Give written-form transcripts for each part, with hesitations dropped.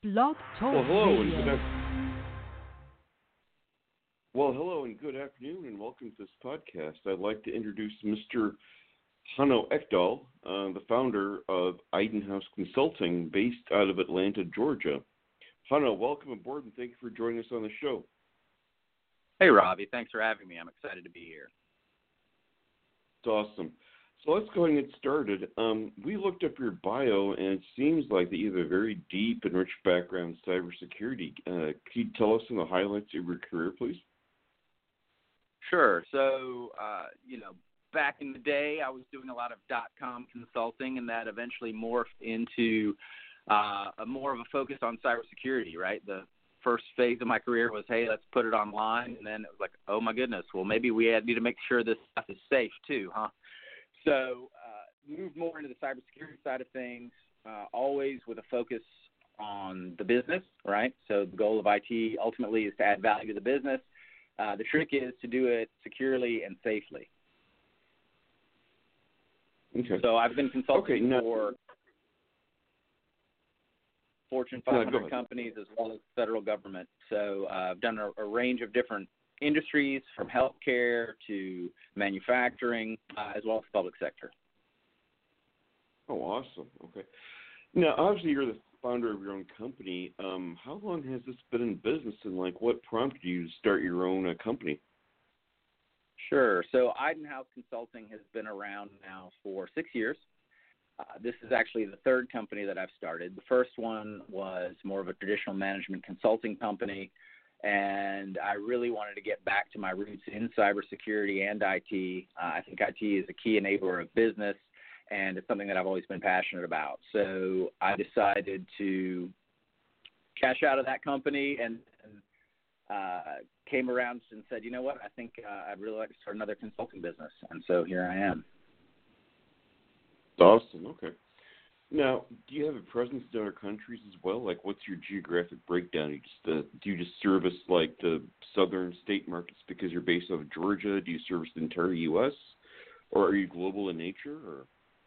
Blog Talk Well, hello and Radio. hello and good afternoon, and welcome to this podcast. I'd like to introduce Mr. Hanno Ekdahl, the founder of Eidenhouse Consulting, based out of Atlanta, Georgia. Hanno, welcome aboard, and thank you for joining us on the show. Hey, Robbie. Thanks for having me. I'm excited to be here. It's awesome. So let's go ahead and get started. We looked up your bio, and it seems like that you have a very deep and rich background in cybersecurity. Can you tell us some of the highlights of your career, please? Sure. So, back in the day, I was doing a lot of .com consulting, and that eventually morphed into more of a focus on cybersecurity, right? The first phase of my career was, hey, let's put it online. And then it was like, oh, my goodness, well, maybe we need to make sure this stuff is safe too, huh? So moved more into the cybersecurity side of things, always with a focus on the business, right? So the goal of IT ultimately is to add value to the business. The trick is to do it securely and safely. Okay. So I've been consulting for Fortune 500 companies as well as federal government. So I've done a range of different industries, from healthcare to manufacturing, as well as the public sector. Oh, awesome. Okay. Now, obviously, you're the founder of your own company. How long has this been in business, and what prompted you to start your own company? Sure. So Eidenhouse Consulting has been around now for 6 years. This is actually the third company that I've started. The first one was more of a traditional management consulting company, and I really wanted to get back to my roots in cybersecurity and IT. I think IT is a key enabler of business, and it's something that I've always been passionate about. So I decided to cash out of that company and came around and said, you know what, I think I'd really like to start another consulting business. And so here I am. Awesome. Okay. Now, do you have a presence in other countries as well? What's your geographic breakdown? Do you just service the southern state markets because you're based out of Georgia? Do you service the entire U.S., or are you global in nature? Or?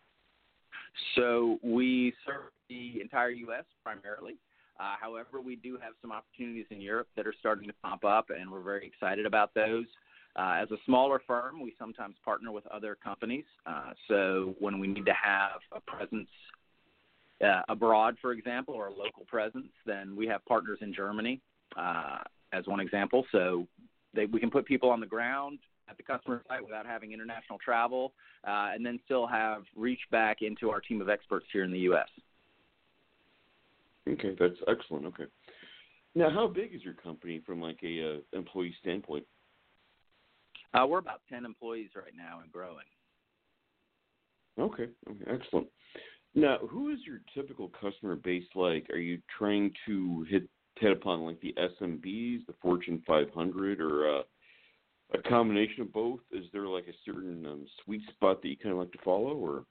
So we serve the entire U.S. primarily. However, we do have some opportunities in Europe that are starting to pop up, and we're very excited about those. As a smaller firm, we sometimes partner with other companies. So when we need to have a presence abroad, for example, or a local presence, then we have partners in Germany as one example. So we can put people on the ground at the customer site without having international travel, and then still have reach back into our team of experts here in the U.S. Okay, that's excellent. Okay. Now, how big is your company from a employee standpoint? We're about 10 employees right now and growing. Okay, excellent. Now, who is your typical customer base like? Are you trying to hit upon the SMBs, the Fortune 500, or a combination of both? Is there a certain sweet spot that you kind of like to follow, or?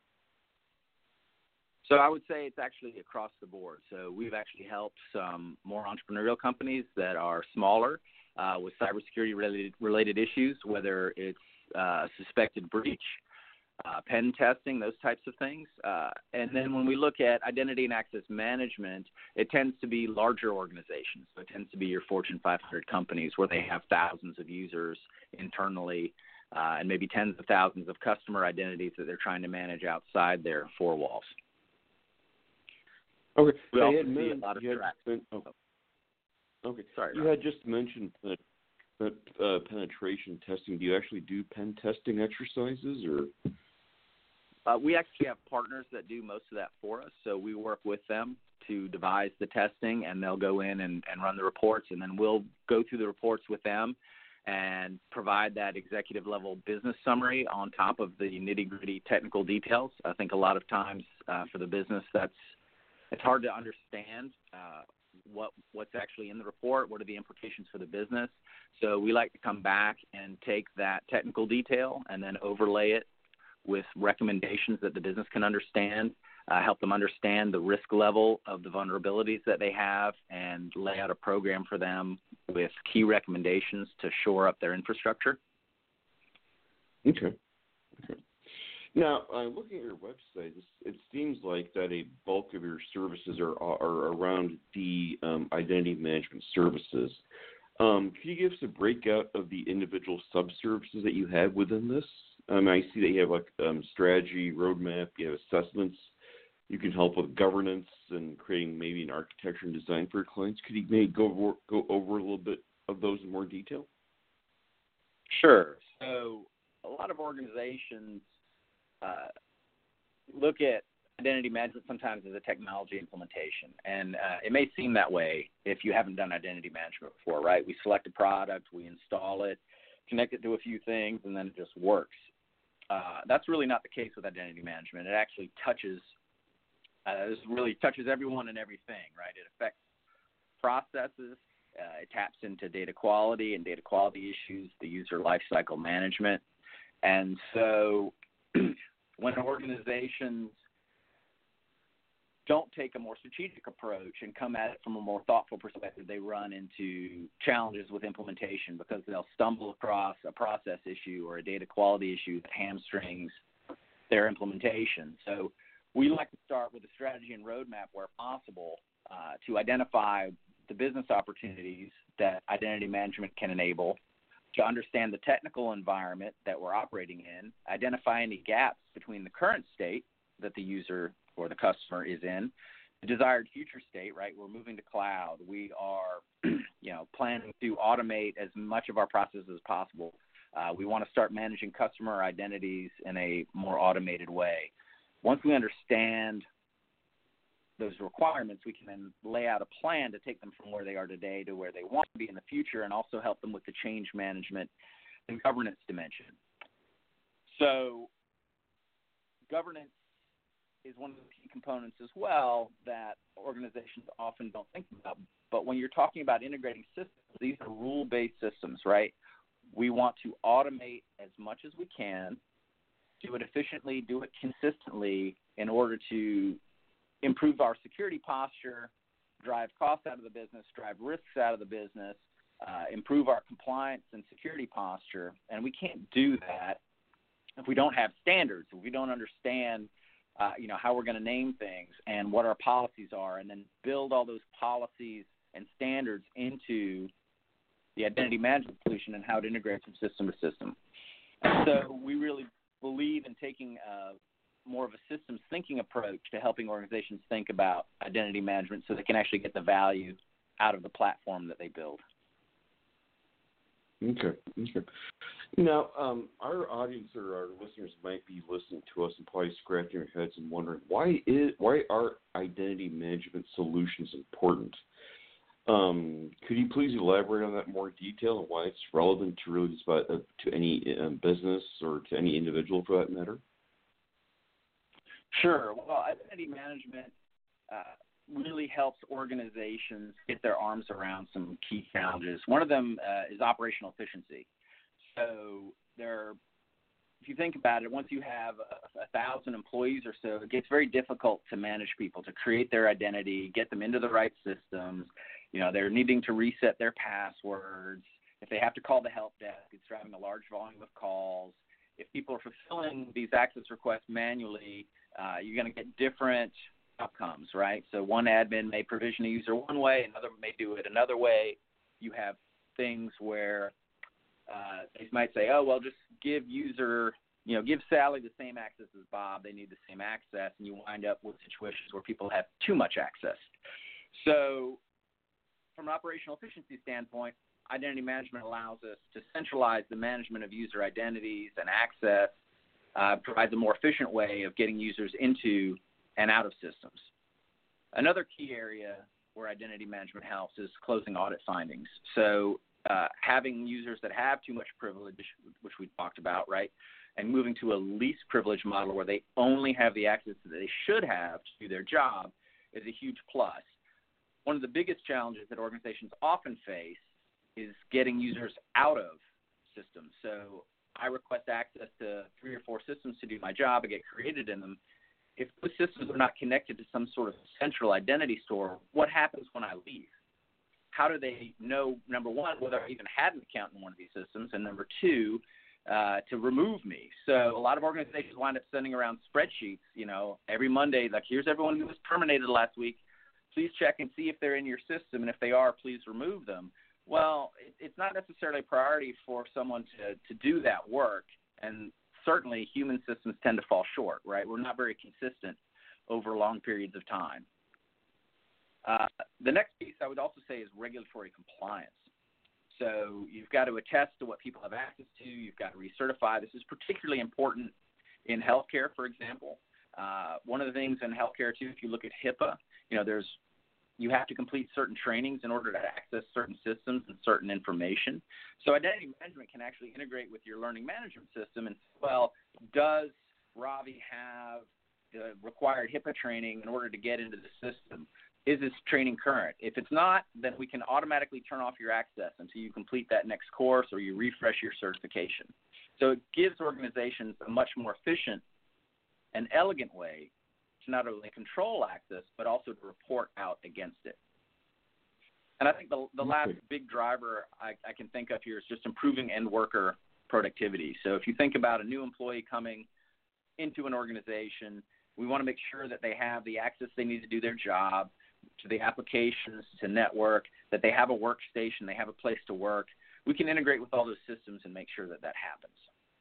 So I would say it's actually across the board. So we've actually helped some more entrepreneurial companies that are smaller with cybersecurity related issues, whether it's suspected breach, pen testing, those types of things. And then when we look at identity and access management, it tends to be larger organizations. So it tends to be your Fortune 500 companies where they have thousands of users internally and maybe tens of thousands of customer identities that they're trying to manage outside their four walls. Okay. We also see a lot of traction. Okay. Sorry, you had just mentioned that penetration testing. Do you actually do pen testing exercises, or? We actually have partners that do most of that for us. So we work with them to devise the testing, and they'll go in and run the reports, and then we'll go through the reports with them and provide that executive level business summary on top of the nitty-gritty technical details. I think a lot of times for the business, it's hard to understand what's actually in the report, what are the implications for the business. So we like to come back and take that technical detail and then overlay it with recommendations that the business can understand, help them understand the risk level of the vulnerabilities that they have, and lay out a program for them with key recommendations to shore up their infrastructure. Okay. Now, looking at your website, it seems like that a bulk of your services are around the identity management services. Can you give us a breakout of the individual sub-services that you have within this? I see that you have strategy, roadmap, you have assessments. You can help with governance and creating maybe an architecture and design for your clients. Could you maybe go over a little bit of those in more detail? Sure. So a lot of organizations look at identity management sometimes as a technology implementation, and it may seem that way if you haven't done identity management before, right? We select a product, we install it, connect it to a few things, and then it just works. That's really not the case with identity management. It actually touches everyone and everything, right? It affects processes. It taps into data quality and data quality issues, the user lifecycle management. And so when organizations don't take a more strategic approach and come at it from a more thoughtful perspective, they run into challenges with implementation because they'll stumble across a process issue or a data quality issue that hamstrings their implementation. So we like to start with a strategy and roadmap where possible to identify the business opportunities that identity management can enable, to understand the technical environment that we're operating in, identify any gaps between the current state that the user or the customer is in, the desired future state, right? We're moving to cloud. We are, planning to automate as much of our processes as possible. We want to start managing customer identities in a more automated way. Once we understand those requirements, we can then lay out a plan to take them from where they are today to where they want to be in the future, and also help them with the change management and governance dimension. So governance is one of the key components as well that organizations often don't think about. But when you're talking about integrating systems, these are rule-based systems, right? We want to automate as much as we can, do it efficiently, do it consistently in order to improve our security posture, drive costs out of the business, drive risks out of the business, improve our compliance and security posture. And we can't do that if we don't have standards, if we don't understand how we're going to name things and what our policies are, and then build all those policies and standards into the identity management solution and how it integrates from system to system. And so we really believe in taking more of a systems thinking approach to helping organizations think about identity management so they can actually get the value out of the platform that they build. Okay. Now, our audience or our listeners might be listening to us and probably scratching their heads and wondering why are identity management solutions important? Could you please elaborate on that in more detail and why it's relevant to really just about to any business or to any individual for that matter? Sure. Well, identity management really helps organizations get their arms around some key challenges. One of them is operational efficiency. So if you think about it, once you have 1,000 employees or so, it gets very difficult to manage people, to create their identity, get them into the right systems. They're needing to reset their passwords. If they have to call the help desk, it's driving a large volume of calls. If people are fulfilling these access requests manually, you're going to get different outcomes, right? So one admin may provision a user one way, another may do it another way. You have things where they might say, oh, well, just give Sally the same access as Bob. They need the same access, and you wind up with situations where people have too much access. So from an operational efficiency standpoint, identity management allows us to centralize the management of user identities and access, provides a more efficient way of getting users into and out of systems. Another key area where identity management helps is closing audit findings. So having users that have too much privilege, which we talked about, right, and moving to a least privilege model where they only have the access that they should have to do their job is a huge plus. One of the biggest challenges that organizations often face is getting users out of systems. So I request access to 3 or 4 systems to do my job and get created in them. If those systems are not connected to some sort of central identity store, what happens when I leave? How do they know, number one, whether I even had an account in one of these systems, and number two, to remove me. So a lot of organizations wind up sending around spreadsheets, every Monday, like, here's everyone who was terminated last week. Please check and see if they're in your system, and if they are, please remove them. Well, it's not necessarily a priority for someone to do that work, and certainly human systems tend to fall short, right? We're not very consistent over long periods of time. The next piece I would also say is regulatory compliance. So you've got to attest to what people have access to. You've got to recertify. This is particularly important in healthcare, for example. One of the things in healthcare, too, if you look at HIPAA, you have to complete certain trainings in order to access certain systems and certain information. So identity management can actually integrate with your learning management system and, well, does Ravi have the required HIPAA training in order to get into the system? Is this training current? If it's not, then we can automatically turn off your access until you complete that next course or you refresh your certification. So it gives organizations a much more efficient and elegant way to not only control access, but also to report out against it. And I think the last big driver I can think of here is just improving end worker productivity. So if you think about a new employee coming into an organization, we want to make sure that they have the access they need to do their job, to the applications, to network, that they have a workstation, they have a place to work. We can integrate with all those systems and make sure that happens.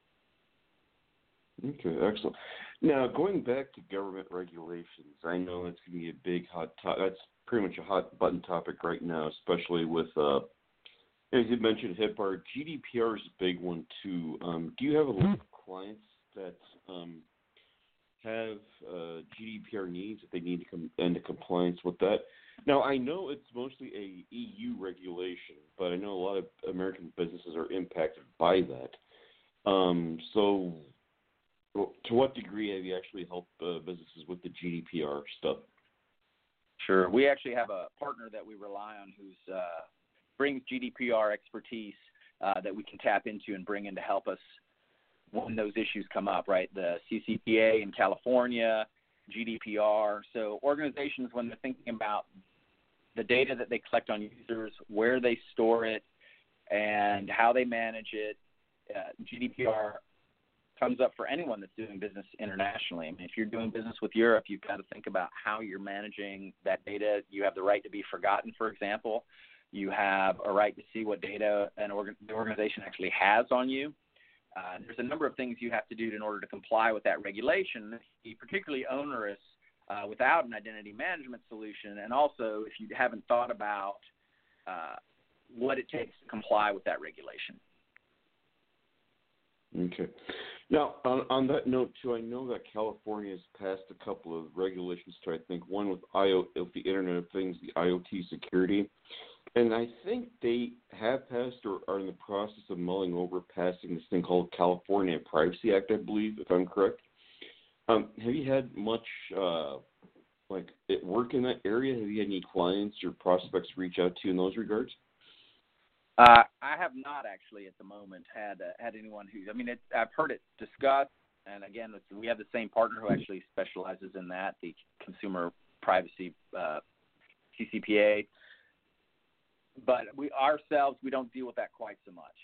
Okay, excellent. Now, going back to government regulations, I know that's going to be a big hot topic. That's pretty much a hot button topic right now, especially with, as you mentioned, HIPAA. GDPR is a big one, too. Do you have a lot of clients that have GDPR needs, that they need to come into compliance with that? Now, I know it's mostly a EU regulation, but I know a lot of American businesses are impacted by that. So to what degree have you actually helped businesses with the GDPR stuff? Sure. We actually have a partner that we rely on who's brings GDPR expertise that we can tap into and bring in to help us when those issues come up, right? The CCPA in California, GDPR. So organizations, when they're thinking about the data that they collect on users, where they store it, and how they manage it, GDPR comes up for anyone that's doing business internationally. I mean, if you're doing business with Europe, you've got to think about how you're managing that data. You have the right to be forgotten, for example. You have a right to see what data the organization actually has on you. There's a number of things you have to do in order to comply with that regulation, particularly onerous without an identity management solution, and also if you haven't thought about what it takes to comply with that regulation. Okay. Now, on that note, too, I know that California has passed a couple of regulations, too. I think one with the Internet of Things, the IoT security. And I think they have passed or are in the process of mulling over passing this thing called California Privacy Act, I believe, if I'm correct. Have you had much work in that area? Have you had any clients or prospects reach out to you in those regards? I have not actually at the moment had anyone who. I mean, I've heard it discussed, and again, we have the same partner who actually specializes in that, the Consumer Privacy CCPA. But we don't deal with that quite so much.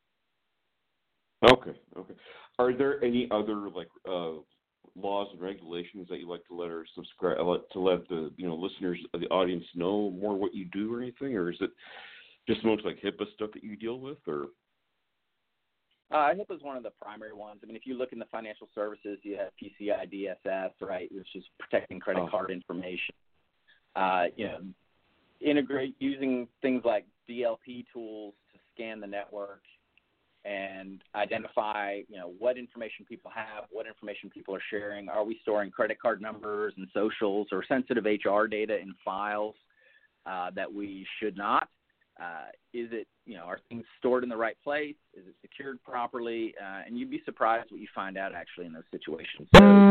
Okay. Are there any other laws and regulations that you'd like to let the listeners of the audience know more what you do or anything, or is it just mostly like HIPAA stuff that you deal with, or? HIPAA is one of the primary ones. I mean, if you look in the financial services, you have PCI DSS, right, which is protecting credit card information. Integrate using things like DLP tools to scan the network and identify, what information people have, what information people are sharing. Are we storing credit card numbers and socials or sensitive HR data in files that we should not? Is it, are things stored in the right place? Is it secured properly? And you'd be surprised what you find out actually in those situations. So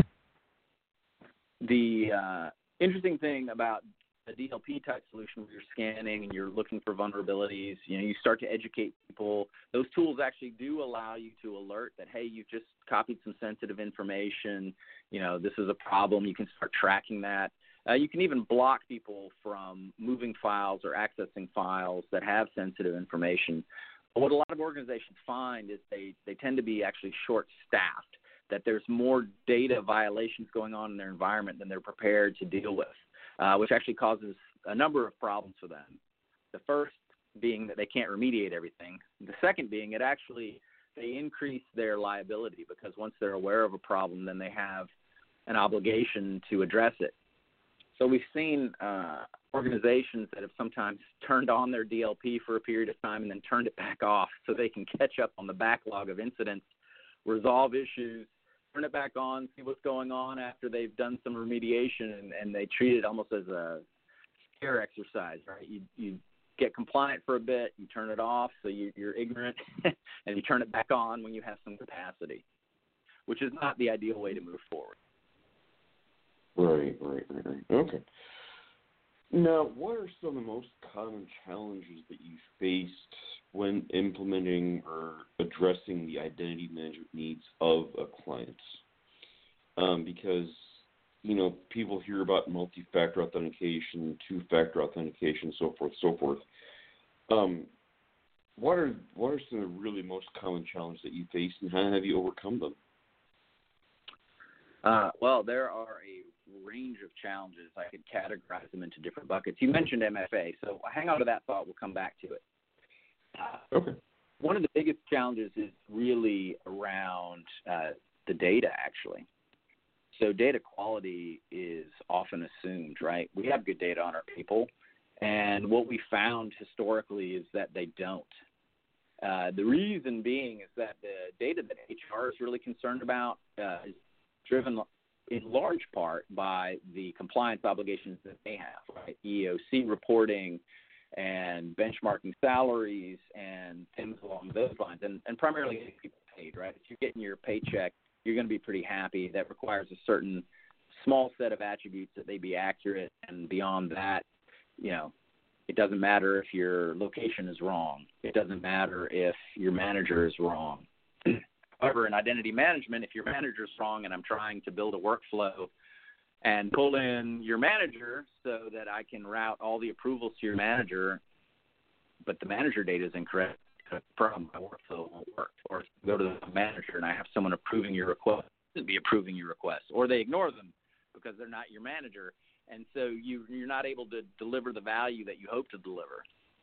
the interesting thing about a DLP type solution where you're scanning and you're looking for vulnerabilities, you start to educate people. Those tools actually do allow you to alert that, hey, you've just copied some sensitive information. This is a problem. You can start tracking that. You can even block people from moving files or accessing files that have sensitive information. What a lot of organizations find is they tend to be actually short-staffed, that there's more data violations going on in their environment than they're prepared to deal with, which actually causes a number of problems for them. The first being that they can't remediate everything. The second being they increase their liability, because once they're aware of a problem, then they have an obligation to address it. So we've seen organizations that have sometimes turned on their DLP for a period of time and then turned it back off so they can catch up on the backlog of incidents, resolve issues, turn it back on, see what's going on after they've done some remediation, and they treat it almost as a scare exercise, right? You get compliant for a bit, you turn it off so you're ignorant, and you turn it back on when you have some capacity, which is not the ideal way to move forward. Right. Okay. Now, what are some of the most common challenges that you faced when implementing or addressing the identity management needs of a client? Because, people hear about multi-factor authentication, two-factor authentication, so forth. What are some of the really most common challenges that you face, and how have you overcome them? Well, there are a range of challenges. I could categorize them into different buckets. You mentioned MFA, so hang on to that thought. We'll come back to it. Okay. One of the biggest challenges is really around the data, actually. So data quality is often assumed, right? We have good data on our people, and what we found historically is that they don't. The reason being is that the data that HR is really concerned about is driven in large part by the compliance obligations that they have, right? EEOC reporting and benchmarking salaries and things along those lines, and primarily getting people paid, right? If you're getting your paycheck, you're going to be pretty happy. That requires a certain small set of attributes that they be accurate, and beyond that, it doesn't matter if your location is wrong. It doesn't matter if your manager is wrong. However, in identity management, if your manager's wrong and I'm trying to build a workflow and pull in your manager so that I can route all the approvals to your manager, but the manager data is incorrect, from my workflow won't work. Or go to the manager and I have someone approving your request, be approving your request, or they ignore them because they're not your manager, and so you're not able to deliver the value that you hope to deliver.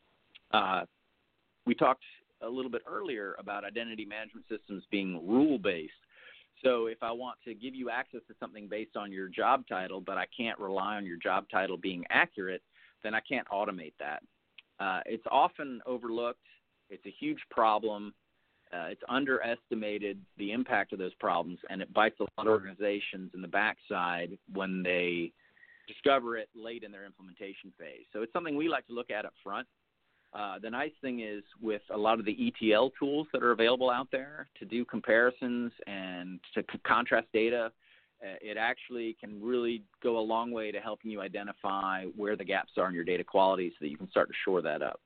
We talked a little bit earlier about identity management systems being rule-based. So if I want to give you access to something based on your job title, but I can't rely on your job title being accurate, then I can't automate that. It's often overlooked. It's a huge problem. It's underestimated, the impact of those problems, and it bites a lot of organizations in the backside when they discover it late in their implementation phase. So it's something we like to look at up front. The nice thing is with a lot of the ETL tools that are available out there to do comparisons and to contrast data, it actually can really go a long way to helping you identify where the gaps are in your data quality so that you can start to shore that up.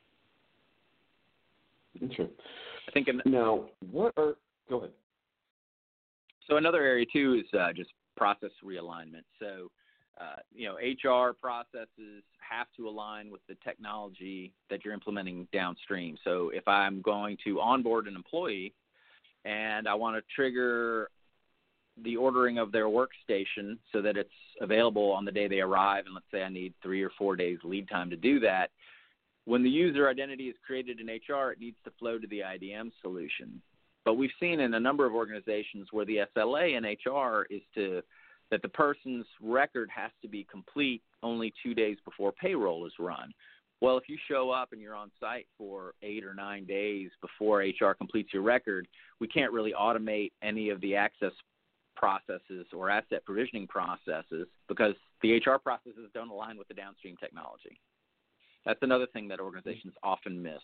Okay. I think now, go ahead. So another area too is just process realignment. So HR processes have to align with the technology that you're implementing downstream. So if I'm going to onboard an employee and I want to trigger the ordering of their workstation so that it's available on the day they arrive, and let's say I need 3 or 4 days lead time to do that, when the user identity is created in HR, it needs to flow to the IDM solution. But we've seen in a number of organizations where the SLA in HR is that the person's record has to be complete only 2 days before payroll is run. Well, if you show up and you're on site for 8 or 9 days before HR completes your record, we can't really automate any of the access processes or asset provisioning processes because the HR processes don't align with the downstream technology. That's another thing that organizations often miss.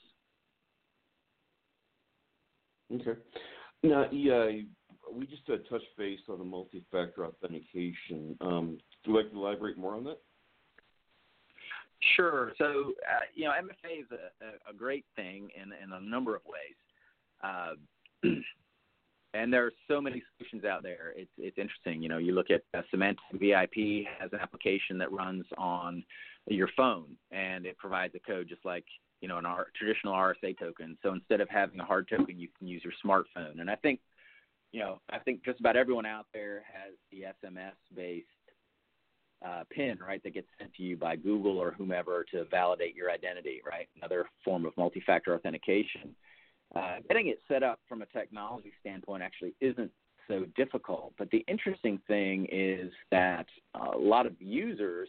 Okay. Now, we just touched base on the multi-factor authentication. Would you like to elaborate more on that? Sure. So, MFA is a great thing in a number of ways. And there are so many solutions out there. It's interesting. You know, you look at Symantec VIP has an application that runs on your phone, and it provides a code just like, you know, traditional RSA token. So instead of having a hard token, you can use your smartphone. And I think just about everyone out there has the SMS-based PIN, right, that gets sent to you by Google or whomever to validate your identity, right? Another form of multi-factor authentication. Getting it set up from a technology standpoint actually isn't so difficult. But the interesting thing is that a lot of users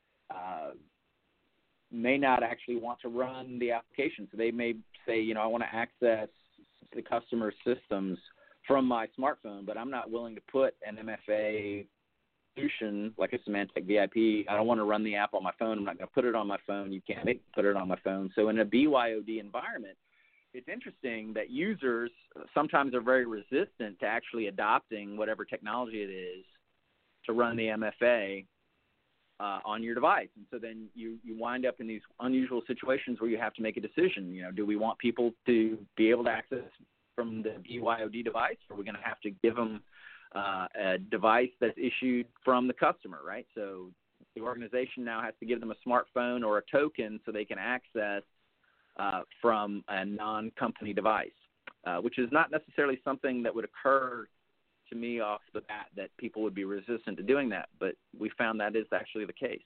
may not actually want to run the application. So they may say, you know, I want to access the customer systems from my smartphone, but I'm not willing to put an MFA solution like a Symantec VIP. I don't want to run the app on my phone. I'm not going to put it on my phone. You can't make me put it on my phone. So in a BYOD environment, it's interesting that users sometimes are very resistant to actually adopting whatever technology it is to run the MFA on your device. And so then you wind up in these unusual situations where you have to make a decision. You know, do we want people to be able to access from the BYOD device, or are we going to have to give them a device that's issued from the customer, right? So the organization now has to give them a smartphone or a token so they can access from a non-company device, which is not necessarily something that would occur to me off the bat, that people would be resistant to doing that. But we found that is actually the case.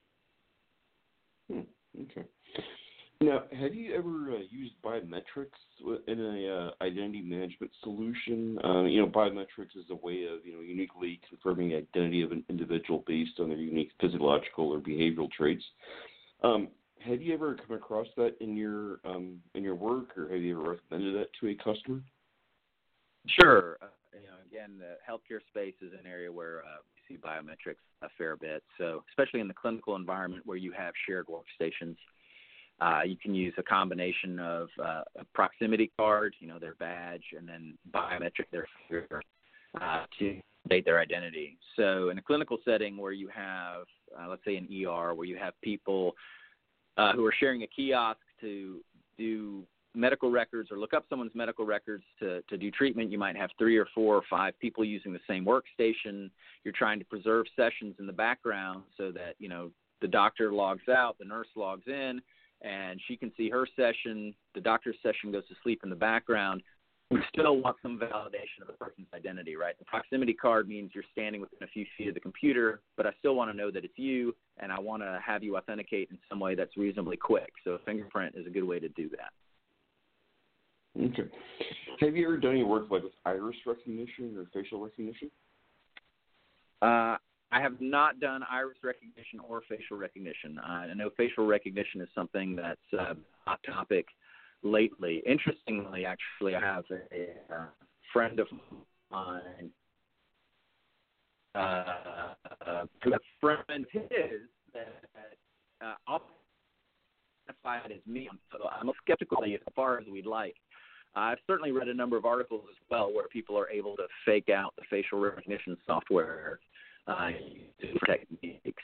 Okay. Now, have you ever used biometrics in a identity management solution? You know, biometrics is a way of, you know, uniquely confirming the identity of an individual based on their unique physiological or behavioral traits. Have you ever come across that in your work, or have you ever recommended that to a customer? Sure. You know, again, the healthcare space is an area where we see biometrics a fair bit. So, especially in the clinical environment where you have shared workstations, you can use a combination of a proximity card, you know, their badge, and then biometric their finger to date their identity. So, in a clinical setting where you have, let's say, an ER, where you have people who are sharing a kiosk to do medical records or look up someone's medical records to do treatment, you might have 3 or 4 or 5 people using the same workstation. You're trying to preserve sessions in the background so that, you know, the doctor logs out, the nurse logs in, and she can see her session. The doctor's session goes to sleep in the background. We still want some validation of the person's identity, right? The proximity card means you're standing within a few feet of the computer, but I still want to know that it's you, and I want to have you authenticate in some way that's reasonably quick. So a fingerprint is a good way to do that. Okay. Have you ever done any work like with iris recognition or facial recognition? I have not done iris recognition or facial recognition. I know facial recognition is something that's a hot topic lately. Interestingly, actually, I have a friend of mine, a friend of his that identified as me. So I'm skeptical as far as we'd like. I've certainly read a number of articles as well where people are able to fake out the facial recognition software using techniques.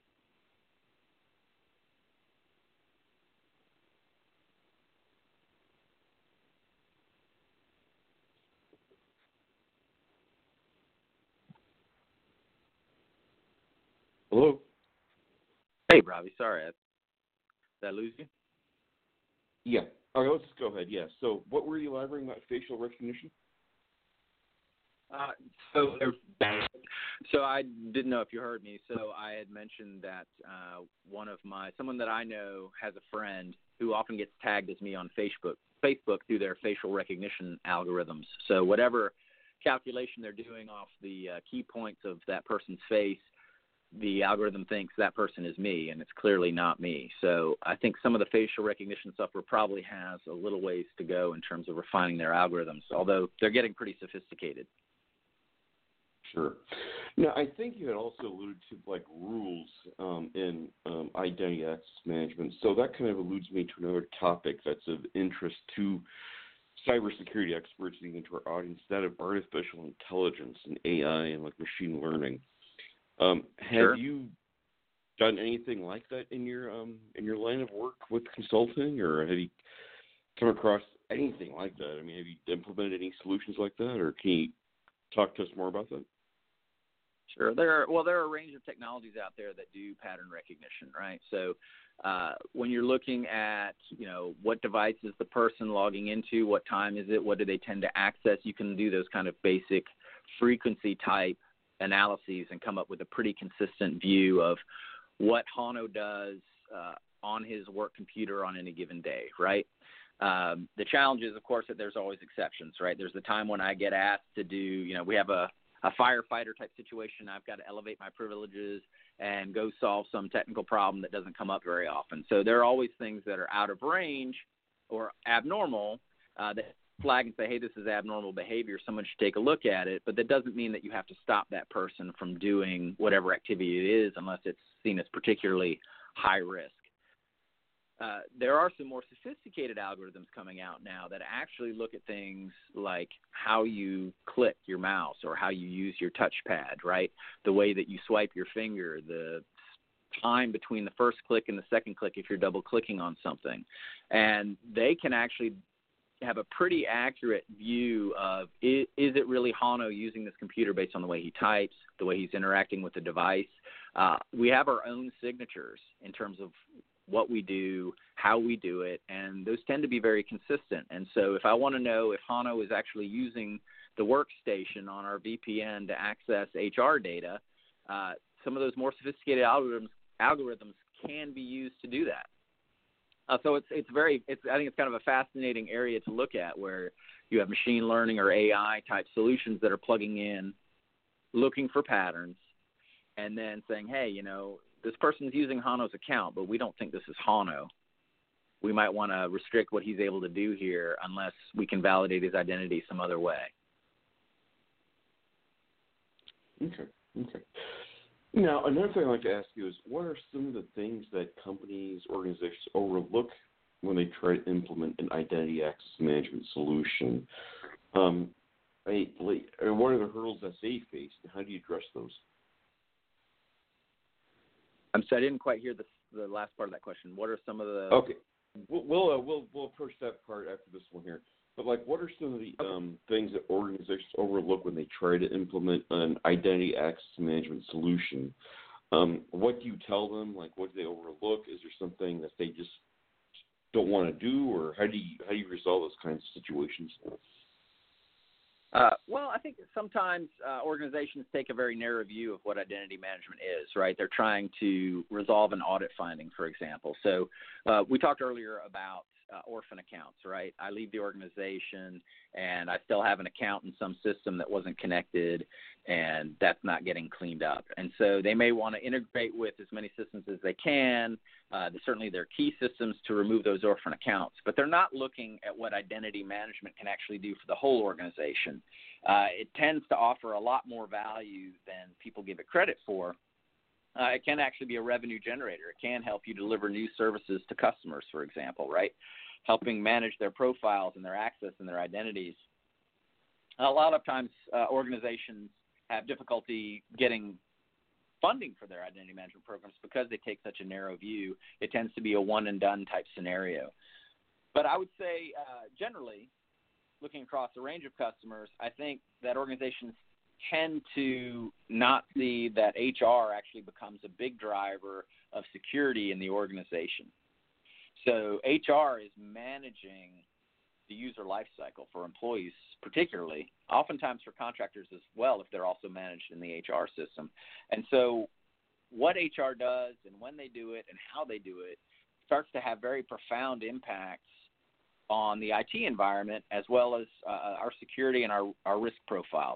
Hello? Hey, Robbie, sorry. Did I lose you? Yeah. Okay, let's just go ahead. Yeah. So what were you elaborating about facial recognition? So I didn't know if you heard me. So I had mentioned that someone that I know has a friend who often gets tagged as me on Facebook through their facial recognition algorithms. So whatever calculation they're doing off the key points of that person's face, the algorithm thinks that person is me, and it's clearly not me. So I think some of the facial recognition software probably has a little ways to go in terms of refining their algorithms, although they're getting pretty sophisticated. Sure. Now, I think you had also alluded to like rules in identity access management. So that kind of alludes me to another topic that's of interest to cybersecurity experts and even to our audience, that of artificial intelligence and AI and like machine learning. Have you done anything like that in your line of work with consulting, or have you come across anything like that? I mean, have you implemented any solutions like that, or can you talk to us more about that? Sure. There are a range of technologies out there that do pattern recognition, right? So when you're looking at, what device is the person logging into, what time is it, what do they tend to access, you can do those kind of basic frequency type analyses and come up with a pretty consistent view of what Hano does on his work computer on any given day, right? The challenge is, of course, that there's always exceptions, right? There's the time when I get asked to do, we have a firefighter type situation. I've got to elevate my privileges and go solve some technical problem that doesn't come up very often. So there are always things that are out of range or abnormal that flag and say, hey, this is abnormal behavior. Someone should take a look at it. But that doesn't mean that you have to stop that person from doing whatever activity it is unless it's seen as particularly high risk. There are some more sophisticated algorithms coming out now that actually look at things like how you click your mouse or how you use your touchpad, right? The way that you swipe your finger, the time between the first click and the second click if you're double clicking on something. And they can actually have a pretty accurate view of is it really Hano using this computer based on the way he types, the way he's interacting with the device. We have our own signatures in terms of what we do, how we do it, and those tend to be very consistent. And so if I want to know if Hano is actually using the workstation on our VPN to access HR data, some of those more sophisticated algorithms can be used to do that. So I think it's kind of a fascinating area to look at where you have machine learning or AI type solutions that are plugging in, looking for patterns, and then saying, hey, this person's using Hano's account, but we don't think this is Hano. We might want to restrict what he's able to do here unless we can validate his identity some other way. Okay. Now, another thing I'd like to ask you is, what are some of the things that companies, organizations overlook when they try to implement an identity access management solution? What are the hurdles that they face, and how do you address those? I didn't quite hear the last part of that question. What are some of the? Okay, we'll approach that part after this one here. But what are some of the things that organizations overlook when they try to implement an identity access management solution? What do you tell them? What do they overlook? Is there something that they just don't want to do, or how do you resolve those kinds of situations? Well, I think sometimes organizations take a very narrow view of what identity management is, right? They're trying to resolve an audit finding, for example. So we talked earlier about orphan accounts, right? I leave the organization and I still have an account in some system that wasn't connected, and that's not getting cleaned up. And so they may want to integrate with as many systems as they can. Certainly their key systems to remove those orphan accounts, but they're not looking at what identity management can actually do for the whole organization. It tends to offer a lot more value than people give it credit for. It can actually be a revenue generator. It can help you deliver new services to customers, for example, right? Helping manage their profiles and their access and their identities. A lot of times organizations have difficulty getting funding for their identity management programs because they take such a narrow view. It tends to be a one-and-done type scenario. But I would say generally, looking across a range of customers, I think that organizations tend to not see that HR actually becomes a big driver of security in the organization. So HR is managing the user lifecycle for employees, particularly, oftentimes for contractors as well, if they're also managed in the HR system. And so what HR does and when they do it and how they do it starts to have very profound impacts on the IT environment as well as our security and our risk profile.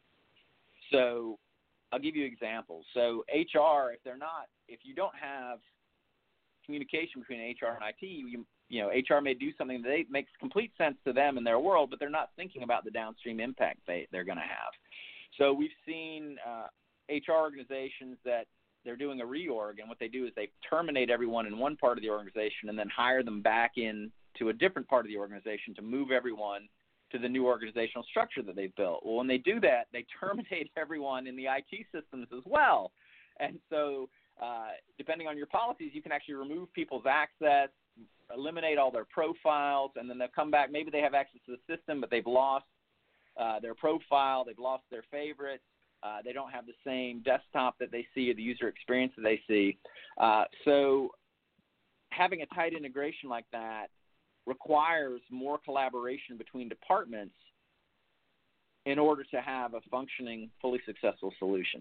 So I'll give you examples. So HR, if you don't have communication between HR and IT, HR may do something that makes complete sense to them in their world, but they're not thinking about the downstream impact they're going to have. So we've seen HR organizations that they're doing a reorg, and what they do is they terminate everyone in one part of the organization and then hire them back in to a different part of the organization to move everyone to the new organizational structure that they've built. Well, when they do that, they terminate everyone in the IT systems as well. And so depending on your policies, you can actually remove people's access eliminate all their profiles, and then they'll come back. Maybe they have access to the system, but they've lost their profile. They've lost their favorites. They don't have the same desktop that they see or the user experience that they see. So having a tight integration like that requires more collaboration between departments in order to have a functioning, fully successful solution.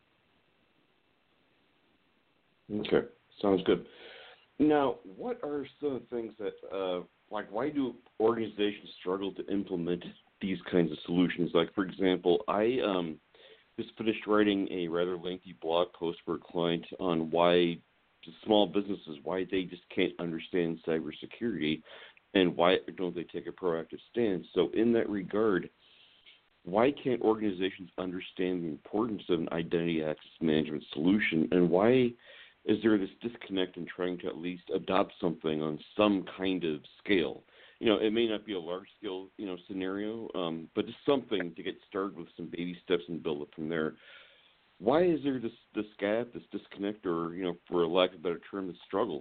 Okay, sounds good. Now, what are some of the things that, why do organizations struggle to implement these kinds of solutions? Like, for example, I just finished writing a rather lengthy blog post for a client on why small businesses, why they just can't understand cybersecurity and why don't they take a proactive stance. So in that regard, why can't organizations understand the importance of an identity access management solution, and why is there this disconnect in trying to at least adopt something on some kind of scale? It may not be a large-scale, scenario, but just something to get started with some baby steps and build up from there. Why is there this gap, this disconnect, or, for lack of a better term, this struggle?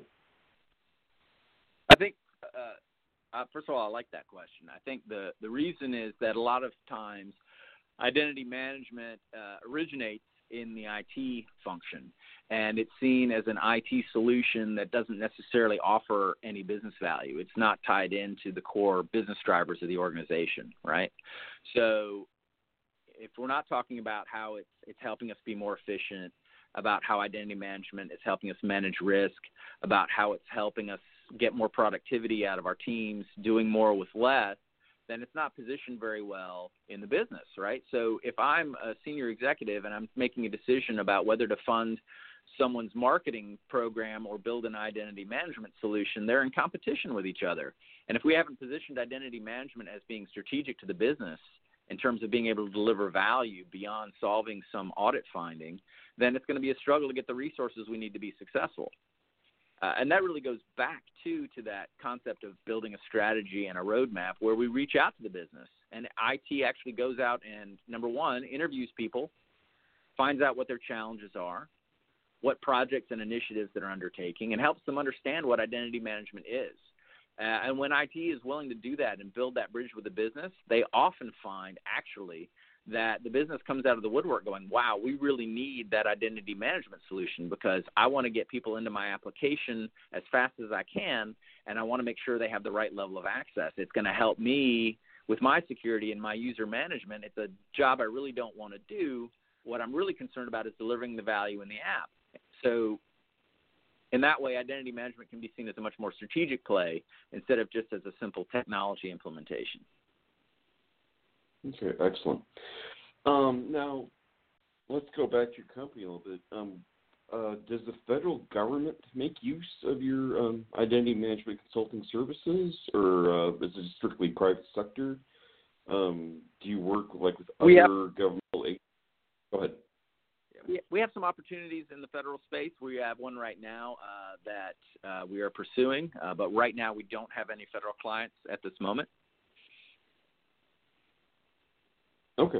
I think, first of all, I like that question. I think the reason is that a lot of times identity management originates in the IT function, and it's seen as an IT solution that doesn't necessarily offer any business value. It's not tied into the core business drivers of the organization, right? So if we're not talking about how it's helping us be more efficient, about how identity management is helping us manage risk, about how it's helping us get more productivity out of our teams, doing more with less, then it's not positioned very well in the business, right? So if I'm a senior executive and I'm making a decision about whether to fund someone's marketing program or build an identity management solution, they're in competition with each other. And if we haven't positioned identity management as being strategic to the business in terms of being able to deliver value beyond solving some audit finding, then it's going to be a struggle to get the resources we need to be successful. And that really goes back, to that concept of building a strategy and a roadmap where we reach out to the business. And IT actually goes out and, number one, interviews people, finds out what their challenges are, what projects and initiatives that are undertaking, and helps them understand what identity management is. And when IT is willing to do that and build that bridge with the business, they often find, actually, that the business comes out of the woodwork going, wow, we really need that identity management solution because I want to get people into my application as fast as I can, and I want to make sure they have the right level of access. It's going to help me with my security and my user management. It's a job I really don't want to do. What I'm really concerned about is delivering the value in the app. So in that way, identity management can be seen as a much more strategic play instead of just as a simple technology implementation. Okay, excellent. Now, let's go back to your company a little bit. Does the federal government make use of your identity management consulting services, or is it strictly private sector? Do you work with other governmental agencies? Go ahead. We have some opportunities in the federal space. We have one right now that we are pursuing, but right now we don't have any federal clients at this moment. Okay.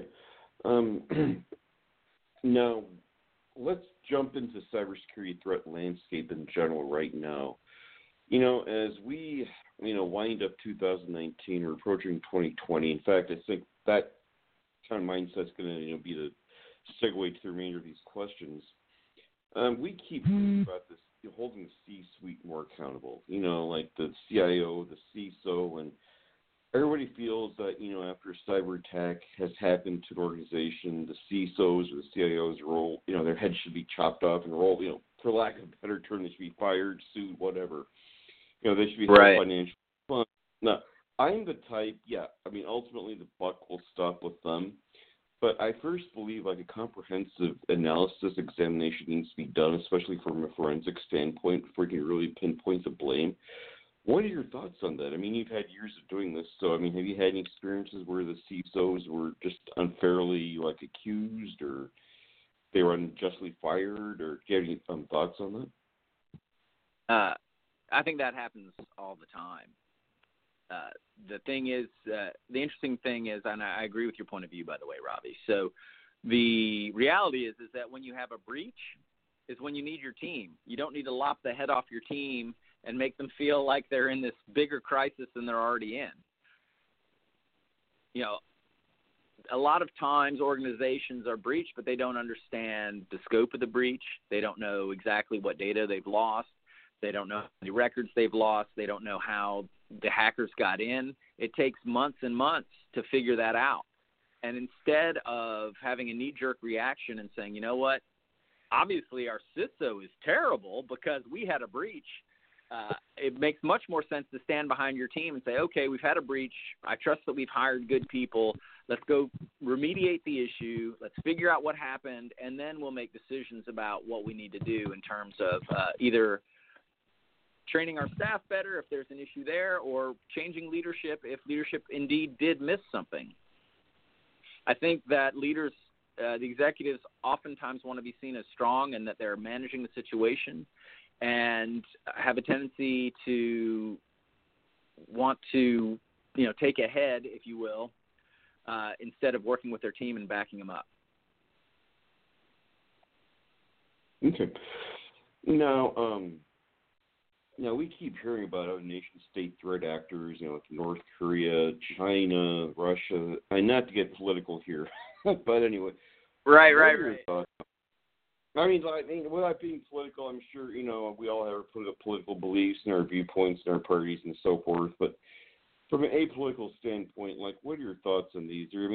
Now, let's jump into cybersecurity threat landscape in general right now. As we, wind up 2019, we're approaching 2020. In fact, I think that kind of mindset's going to, be the segue to the remainder of these questions. We keep talking about this, holding the C-suite more accountable, like the CIO, the CISO, and everybody feels that, after a cyber attack has happened to an organization, the CISOs or the CIOs role, their heads should be chopped off and rolled, for lack of a better term, they should be fired, sued, whatever. They should be held financially. Now, I'm the type, ultimately the buck will stop with them. But I first believe like a comprehensive analysis examination needs to be done, especially from a forensic standpoint, before you can really pinpoint the blame. What are your thoughts on that? I mean, you've had years of doing this, so have you had any experiences where the CISOs were just unfairly accused, or they were unjustly fired, or do you have any thoughts on that? I think that happens all the time. The thing is, the interesting thing is, and I agree with your point of view, by the way, Robbie. So the reality is that when you have a breach is when you need your team. You don't need to lop the head off your team and make them feel like they're in this bigger crisis than they're already in. You know, a lot of times organizations are breached, but they don't understand the scope of the breach. They don't know exactly what data they've lost. They don't know the records they've lost. They don't know how the hackers got in. It takes months and months to figure that out. And instead of having a knee-jerk reaction and saying, you know what, obviously our CISO is terrible because we had a breach, it makes much more sense to stand behind your team and say, okay, we've had a breach. I trust that we've hired good people. Let's go remediate the issue. Let's figure out what happened, and then we'll make decisions about what we need to do in terms of either training our staff better if there's an issue there, or changing leadership if leadership indeed did miss something. I think that leaders, the executives, oftentimes want to be seen as strong and that they're managing the situation, and have a tendency to want to, take a head, if you will, instead of working with their team and backing them up. Okay. Now we keep hearing about other nation-state threat actors, like North Korea, China, Russia. Not to get political here, but anyway. Right. Without being political, I'm sure, we all have our political beliefs and our viewpoints and our parties and so forth. But from an apolitical standpoint, what are your thoughts on these? We're,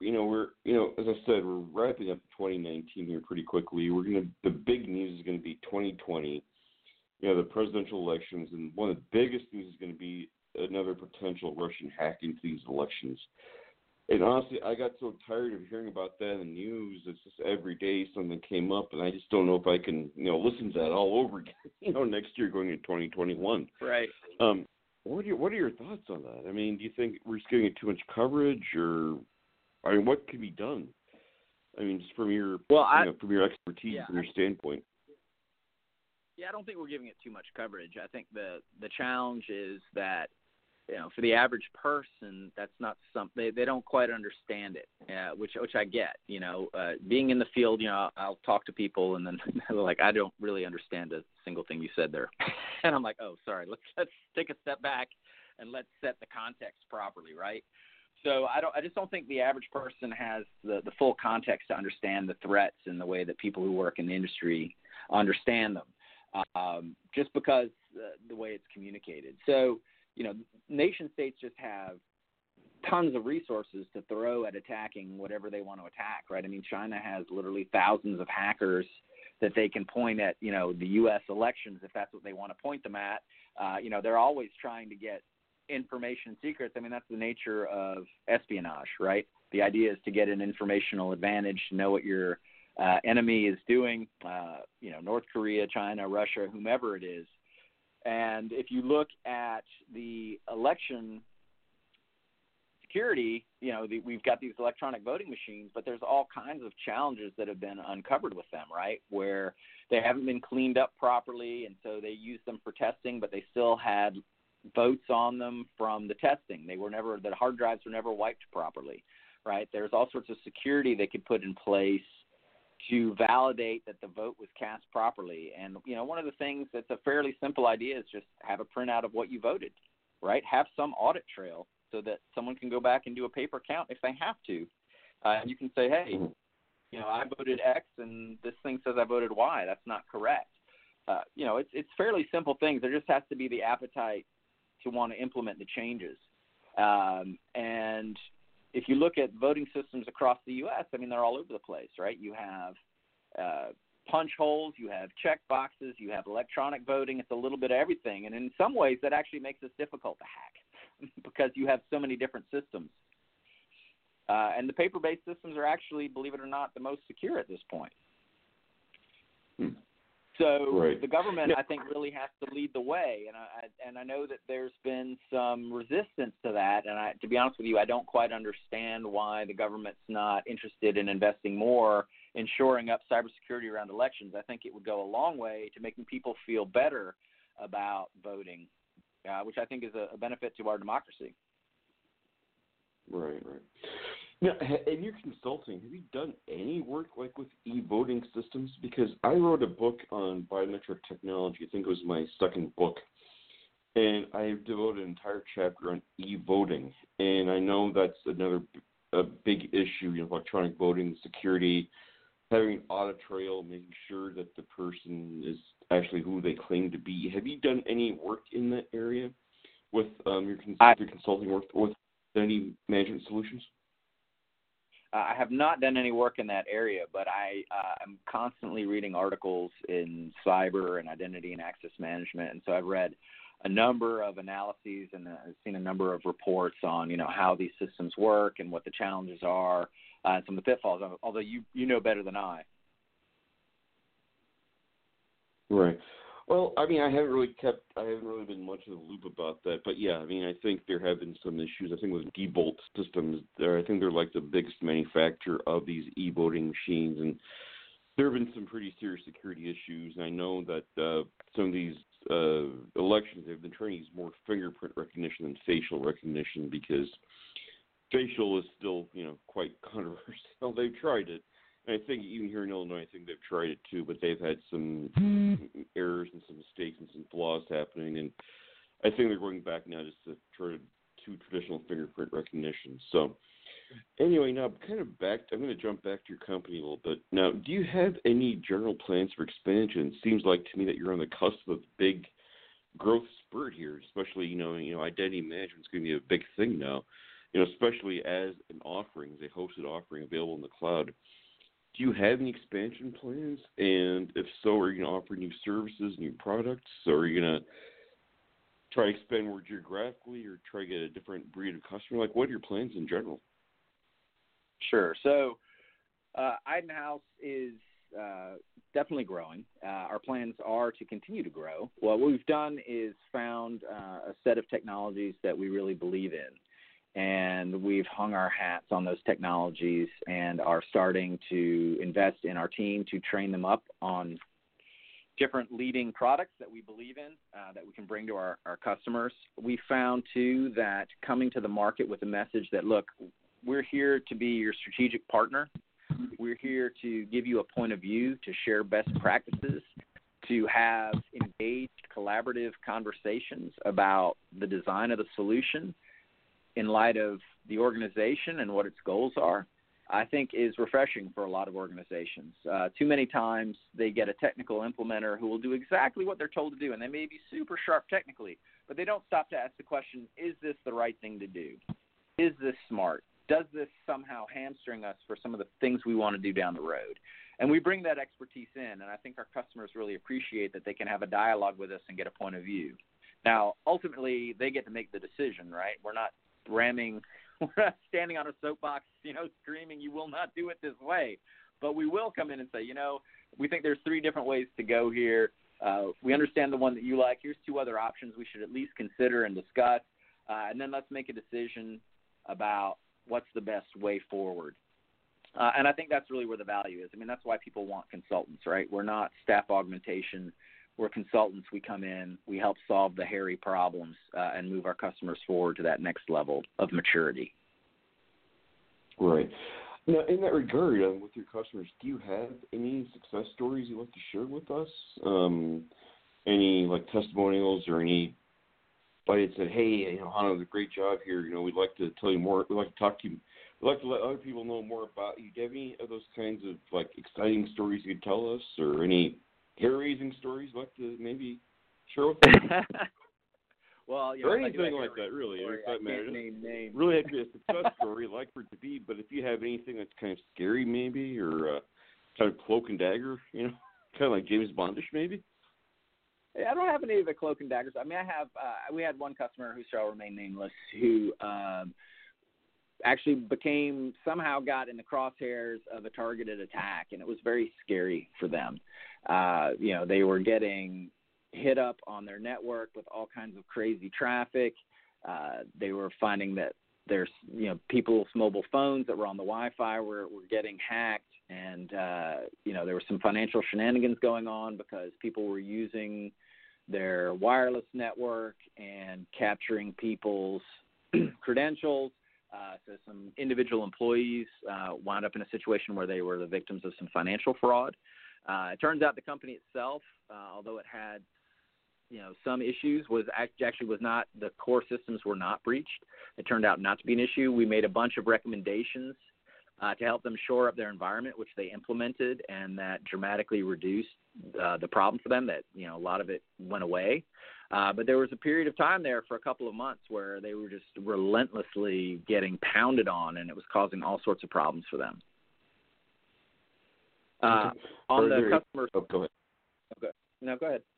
as I said, we're wrapping up 2019 here pretty quickly. The big news is going to be 2020. The presidential elections, and one of the biggest things is going to be another potential Russian hack into these elections. And honestly, I got so tired of hearing about that in the news. It's just every day something came up, and I just don't know if I can, listen to that all over again, next year going into 2021. Right. What are your thoughts on that? Do you think we're just giving it too much coverage, or, what can be done? Just from your, from your expertise and your standpoint. Yeah, I don't think we're giving it too much coverage. I think the challenge is that, for the average person, that's not something they don't quite understand it, which I get. Being in the field, I'll talk to people and then they're like, I don't really understand a single thing you said there, and I'm like, oh, sorry. Let's take a step back and let's set the context properly, right? So I just don't think the average person has the full context to understand the threats in the way that people who work in the industry understand them. Just because the way it's communicated. So, nation states just have tons of resources to throw at attacking whatever they want to attack, right? China has literally thousands of hackers that they can point at, the U.S. elections if that's what they want to point them at. They're always trying to get information secrets. That's the nature of espionage, right? The idea is to get an informational advantage, to know what your enemy is doing, North Korea, China, Russia, whomever it is. And if you look at the election security, we've got these electronic voting machines, but there's all kinds of challenges that have been uncovered with them, right? Where they haven't been cleaned up properly, and so they used them for testing, but they still had votes on them from the testing. The hard drives were never wiped properly, right? There's all sorts of security they could put in place to validate that the vote was cast properly. And, one of the things that's a fairly simple idea is just have a printout of what you voted, right? Have some audit trail so that someone can go back and do a paper count if they have to. And you can say, hey, I voted X and this thing says I voted Y. That's not correct. It's fairly simple things. There just has to be the appetite to want to implement the changes. And if you look at voting systems across the U.S., they're all over the place, right? You have punch holes, you have check boxes, you have electronic voting. It's a little bit of everything. And in some ways, that actually makes it difficult to hack because you have so many different systems. And the paper-based systems are actually, believe it or not, the most secure at this point. So right. The government, I think, really has to lead the way, and I know that there's been some resistance to that. And to be honest with you, I don't quite understand why the government's not interested in investing more in shoring up cybersecurity around elections. I think it would go a long way to making people feel better about voting, which I think is a benefit to our democracy. Right. Now, in your consulting, have you done any work with e-voting systems? Because I wrote a book on biometric technology. I think it was my second book. and I've devoted an entire chapter on e-voting, and I know that's another a big issue, electronic voting, security, having an audit trail, making sure that the person is actually who they claim to be. Have you done any work in that area with your consulting work with Identity Management Solutions? I have not done any work in that area, but I am constantly reading articles in cyber and identity and access management, and so I've read a number of analyses and I've seen a number of reports on, how these systems work and what the challenges are and some of the pitfalls, although you know better than I. Right. Well, I haven't really been much of the loop about that, but yeah, I think there have been some issues. I think with Diebold Systems, I think they're like the biggest manufacturer of these e-voting machines, and there have been some pretty serious security issues. And I know that some of these elections, they've been trying to use more fingerprint recognition than facial recognition because facial is still, quite controversial. They've tried it. And I think even here in Illinois, I think they've tried it too, but they've had some errors and some mistakes and some flaws happening. And I think they're going back now just to try to traditional fingerprint recognition. So anyway, now I'm going to jump back to your company a little bit. Now, do you have any general plans for expansion? It seems like to me that you're on the cusp of a big growth spurt here, especially, identity management is going to be a big thing now, especially as an offering, as a hosted offering available in the cloud. Do you have any expansion plans? And if so, are you going to offer new services, new products? Or are you going to try to expand more geographically or try to get a different breed of customer? Like, what are your plans in general? Sure. So Iden House is definitely growing. Our plans are to continue to grow. What we've done is found a set of technologies that we really believe in, and we've hung our hats on those technologies and are starting to invest in our team to train them up on different leading products that we believe in, that we can bring to our customers. We found, too, that coming to the market with a message that, look, we're here to be your strategic partner. We're here to give you a point of view, to share best practices, to have engaged, collaborative conversations about the design of the solution in light of the organization and what its goals are, I think is refreshing for a lot of organizations. Too many times they get a technical implementer who will do exactly what they're told to do, and they may be super sharp technically, but they don't stop to ask the question, is this the right thing to do? Is this smart? Does this somehow hamstring us for some of the things we want to do down the road? And we bring that expertise in, and I think our customers really appreciate that they can have a dialogue with us and get a point of view. Now, ultimately, they get to make the decision, right? We're not standing on a soapbox, screaming, you will not do it this way. But we will come in and say, we think there's 3 different ways to go here. We understand the one that you like. Here's 2 other options we should at least consider and discuss. And then let's make a decision about what's the best way forward. And I think that's really where the value is. That's why people want consultants, right? We're not staff augmentation. We're consultants. We come in, we help solve the hairy problems and move our customers forward to that next level of maturity. Right. Now, in that regard, with your customers, do you have any success stories you'd like to share with us? Any testimonials or any? But said, hey, Hanno, did a great job here. We'd like to tell you more. We'd like to talk to you. We'd like to let other people know more about you. Do you have any of those kinds of exciting stories you could tell us, or any hair-raising stories you'd like to maybe share with us? Well, or anything like that, really. Story, I can't name names. Really have to be a success story, like for it to be. But if you have anything that's kind of scary, maybe, or kind of cloak and dagger, kind of like James Bondish, maybe. I don't have any of the cloak and daggers. I have. We had one customer who shall remain nameless who actually somehow got in the crosshairs of a targeted attack, and it was very scary for them. They were getting hit up on their network with all kinds of crazy traffic. They were finding that there's people's mobile phones that were on the Wi-Fi were getting hacked, and there were some financial shenanigans going on because people were using their wireless network and capturing people's credentials. So some individual employees wound up in a situation where they were the victims of some financial fraud. It turns out the company itself, although it had some issues was not, the core systems were not breached. It turned out not to be an issue. We made a bunch of recommendations to help them shore up their environment, which they implemented, and that dramatically reduced the problem for them. That a lot of it went away, but there was a period of time there for a couple of months where they were just relentlessly getting pounded on, and it was causing all sorts of problems for them. On the customer. Oh, go ahead. Okay. No, go ahead.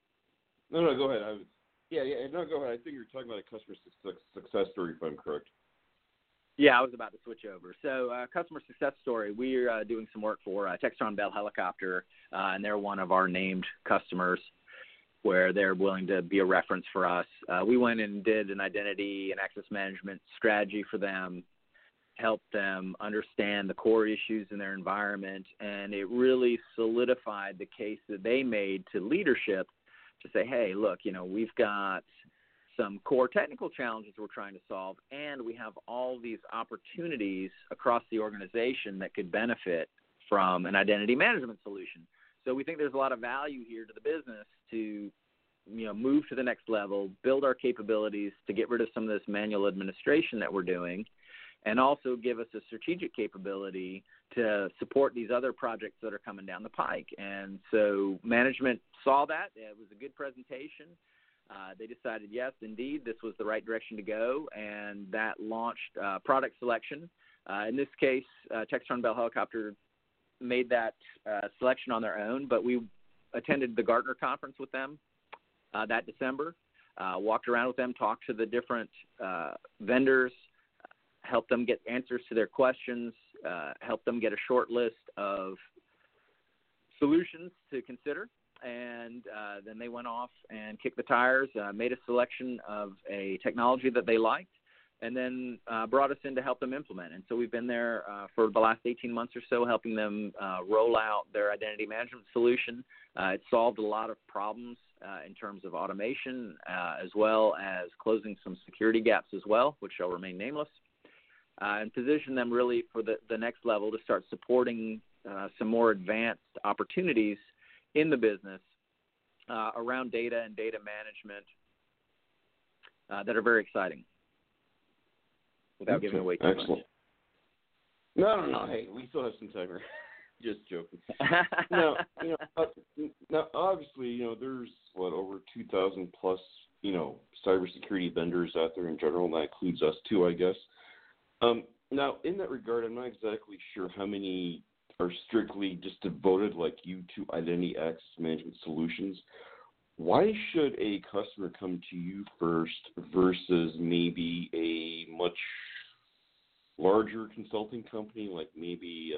No, go ahead. No, go ahead. I think you're talking about a customer success story, if I'm correct. Yeah, I was about to switch over. So, customer success story, we're doing some work for Textron Bell Helicopter, and they're one of our named customers where they're willing to be a reference for us. We went and did an identity and access management strategy for them, helped them understand the core issues in their environment, and it really solidified the case that they made to leadership to say, hey, look, we've got some core technical challenges we're trying to solve, and we have all these opportunities across the organization that could benefit from an identity management solution. So we think there's a lot of value here to the business to move to the next level, build our capabilities to get rid of some of this manual administration that we're doing, and also give us a strategic capability to support these other projects that are coming down the pike. And so management saw that. It was a good presentation. They decided, yes, indeed, this was the right direction to go, and that launched product selection. In this case, Textron Bell Helicopter made that selection on their own, but we attended the Gartner conference with them that December, walked around with them, talked to the different vendors, helped them get answers to their questions, helped them get a short list of solutions to consider. And then they went off and kicked the tires, made a selection of a technology that they liked, and then brought us in to help them implement. And so we've been there for the last 18 months or so, helping them roll out their identity management solution. It solved a lot of problems in terms of automation, as well as closing some security gaps as well, which shall remain nameless, and position them really for the next level to start supporting some more advanced opportunities in the business around data and data management that are very exciting. Without giving away too much. No. Hey, we still have some time here. Just joking. Now, now obviously, there's over 2,000 plus, cybersecurity vendors out there in general, and that includes us too, I guess. Now, in that regard, I'm not exactly sure how many are strictly just devoted like you to identity access management solutions. Why should a customer come to you first versus maybe a much larger consulting company, like maybe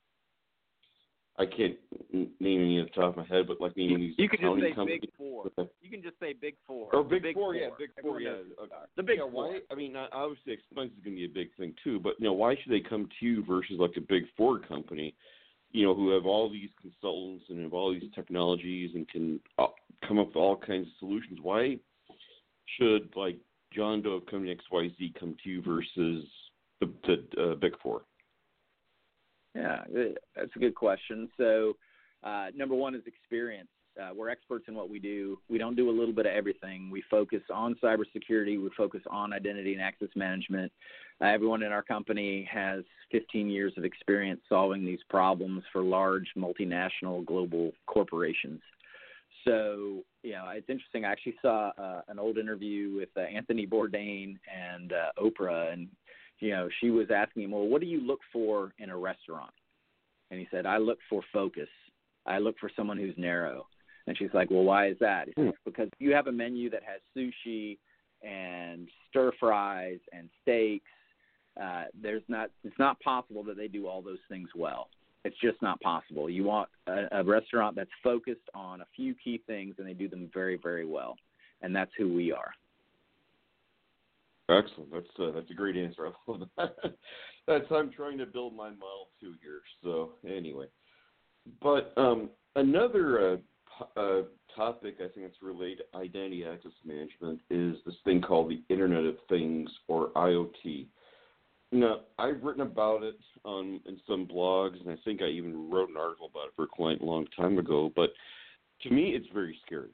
I can't name any off the top of my head, but like maybe these you can just say companies. Big Four. You can just say Big Four. Oh, Big Four, yeah, Big Four, yeah. The Big Four. Why? I mean, obviously expense is going to be a big thing too, but why should they come to you versus like a Big Four company, who have all these consultants and have all these technologies and can come up with all kinds of solutions? Why should like John Doe of Company XYZ come to you versus the Big Four? Yeah, that's a good question. So, number one is experience. We're experts in what we do. We don't do a little bit of everything. We focus on cybersecurity. We focus on identity and access management. Everyone in our company has 15 years of experience solving these problems for large multinational global corporations. So, it's interesting. I actually saw an old interview with Anthony Bourdain and Oprah, and she was asking him, well, what do you look for in a restaurant? And he said, I look for focus. I look for someone who's narrow. And she's like, well, why is that? He said, because you have a menu that has sushi and stir fries and steaks. It's not possible that they do all those things well. It's just not possible. You want a restaurant that's focused on a few key things, and they do them very, very well. And that's who we are. Excellent. That's a great answer. I love that. That's I'm trying to build my model too here. So anyway, but another topic I think that's related to identity access management is this thing called the Internet of Things, or IoT. Now, I've written about it in some blogs, and I think I even wrote an article about it for a client a long time ago. But to me, it's very scary.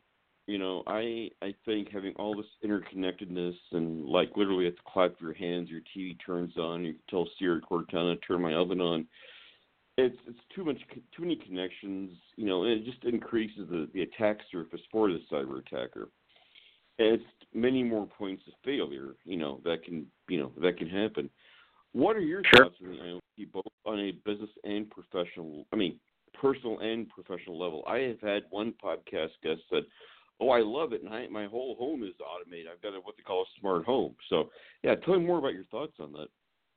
I think having all this interconnectedness and like literally at the clap of your hands, your TV turns on, you can tell Siri Cortana turn my oven on. It's too many connections, and it just increases the attack surface for the cyber attacker. And it's many more points of failure, that can happen. What are your Sure. thoughts on the IoT, both on a business and personal and professional level? I have had one podcast guest said, "Oh, I love it, and my whole home is automated. I've got what they call a smart home." So, yeah, tell me more about your thoughts on that.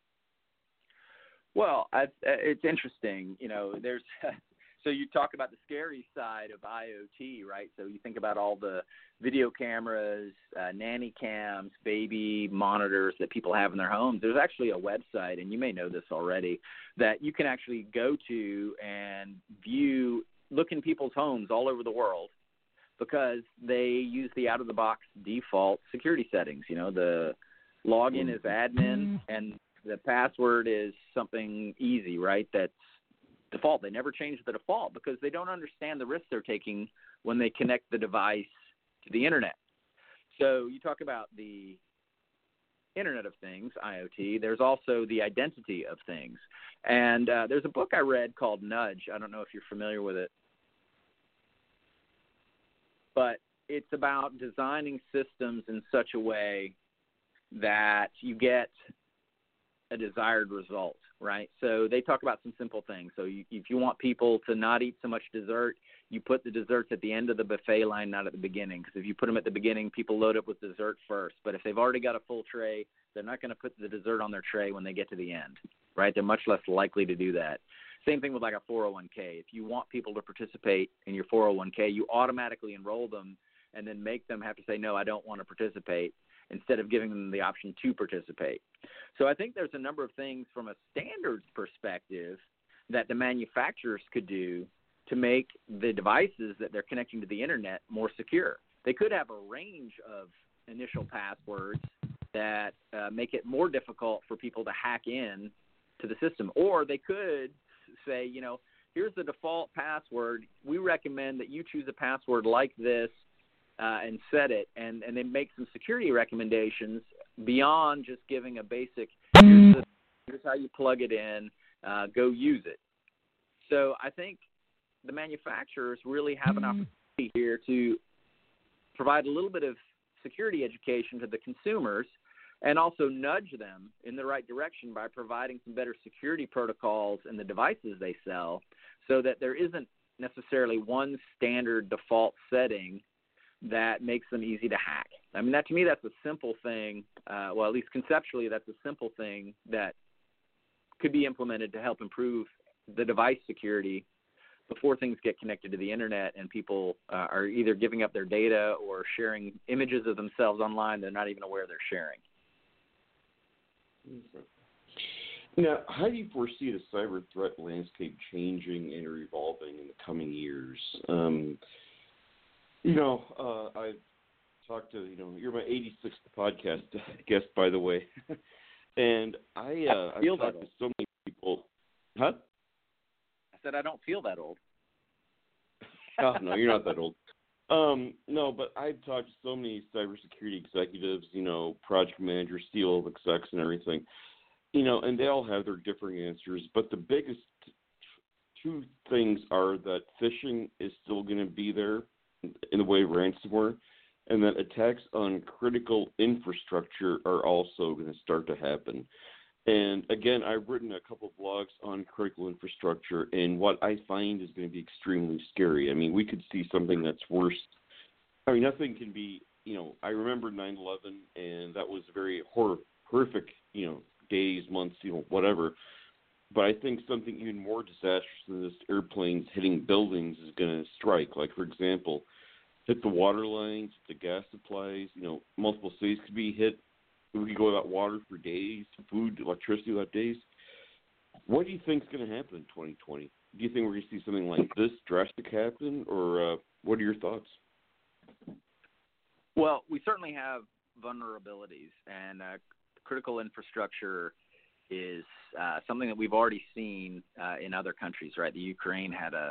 Well, it's interesting. There's so you talk about the scary side of IoT, right? So you think about all the video cameras, nanny cams, baby monitors that people have in their homes. There's actually a website, and you may know this already, that you can actually go to and look in people's homes all over the world because they use the out-of-the-box default security settings. The login is admin, and the password is something easy, right? That's default. They never change the default because they don't understand the risks they're taking when they connect the device to the internet. So you talk about the Internet of Things, IoT. There's also the identity of things. And there's a book I read called Nudge. I don't know if you're familiar with it. But it's about designing systems in such a way that you get a desired result, right? So they talk about some simple things. So if you want people to not eat so much dessert, you put the desserts at the end of the buffet line, not at the beginning. Because if you put them at the beginning, people load up with dessert first. But if they've already got a full tray, they're not going to put the dessert on their tray when they get to the end, right? They're much less likely to do that. Same thing with like a 401k. If you want people to participate in your 401k, you automatically enroll them and then make them have to say, no, I don't want to participate, instead of giving them the option to participate. So I think there's a number of things from a standards perspective that the manufacturers could do to make the devices that they're connecting to the internet more secure. They could have a range of initial passwords that make it more difficult for people to hack in to the system. Or they could say, here's the default password. We recommend that you choose a password like this and set it, and then make some security recommendations beyond just giving a basic, here's how you plug it in, go use it. So I think the manufacturers really have an opportunity here to provide a little bit of security education to the consumers and also nudge them in the right direction by providing some better security protocols in the devices they sell, so that there isn't necessarily one standard default setting that makes them easy to hack. I mean, to me, that's a simple thing. Well, at least conceptually, that's a simple thing that could be implemented to help improve the device security before things get connected to the internet and people are either giving up their data or sharing images of themselves online they're not even aware they're sharing. Now, how do you foresee the cyber threat landscape changing and evolving in the coming years? I've talked to, you're my 86th podcast guest, by the way. And I've talked to so many people. Huh? I said I don't feel that old. Oh, no, you're not that old. No, but I've talked to so many cybersecurity executives, project managers, field execs and everything, and they all have their differing answers. But the biggest two things are that phishing is still going to be there in the way of ransomware, and that attacks on critical infrastructure are also going to start to happen. And again, I've written a couple of blogs on critical infrastructure, and what I find is going to be extremely scary. I mean, we could see something that's worse. I mean, nothing can be, I remember 9/11, and that was very horrific, days, months, whatever. But I think something even more disastrous than this airplanes hitting buildings is going to strike. Like, for example, hit the water lines, the gas supplies, multiple cities could be hit. We could go without water for days, food, electricity without days. What do you think is going to happen in 2020? Do you think we're going to see something like this drastic happen, or what are your thoughts? Well, we certainly have vulnerabilities, and critical infrastructure is something that we've already seen in other countries, right? The Ukraine had a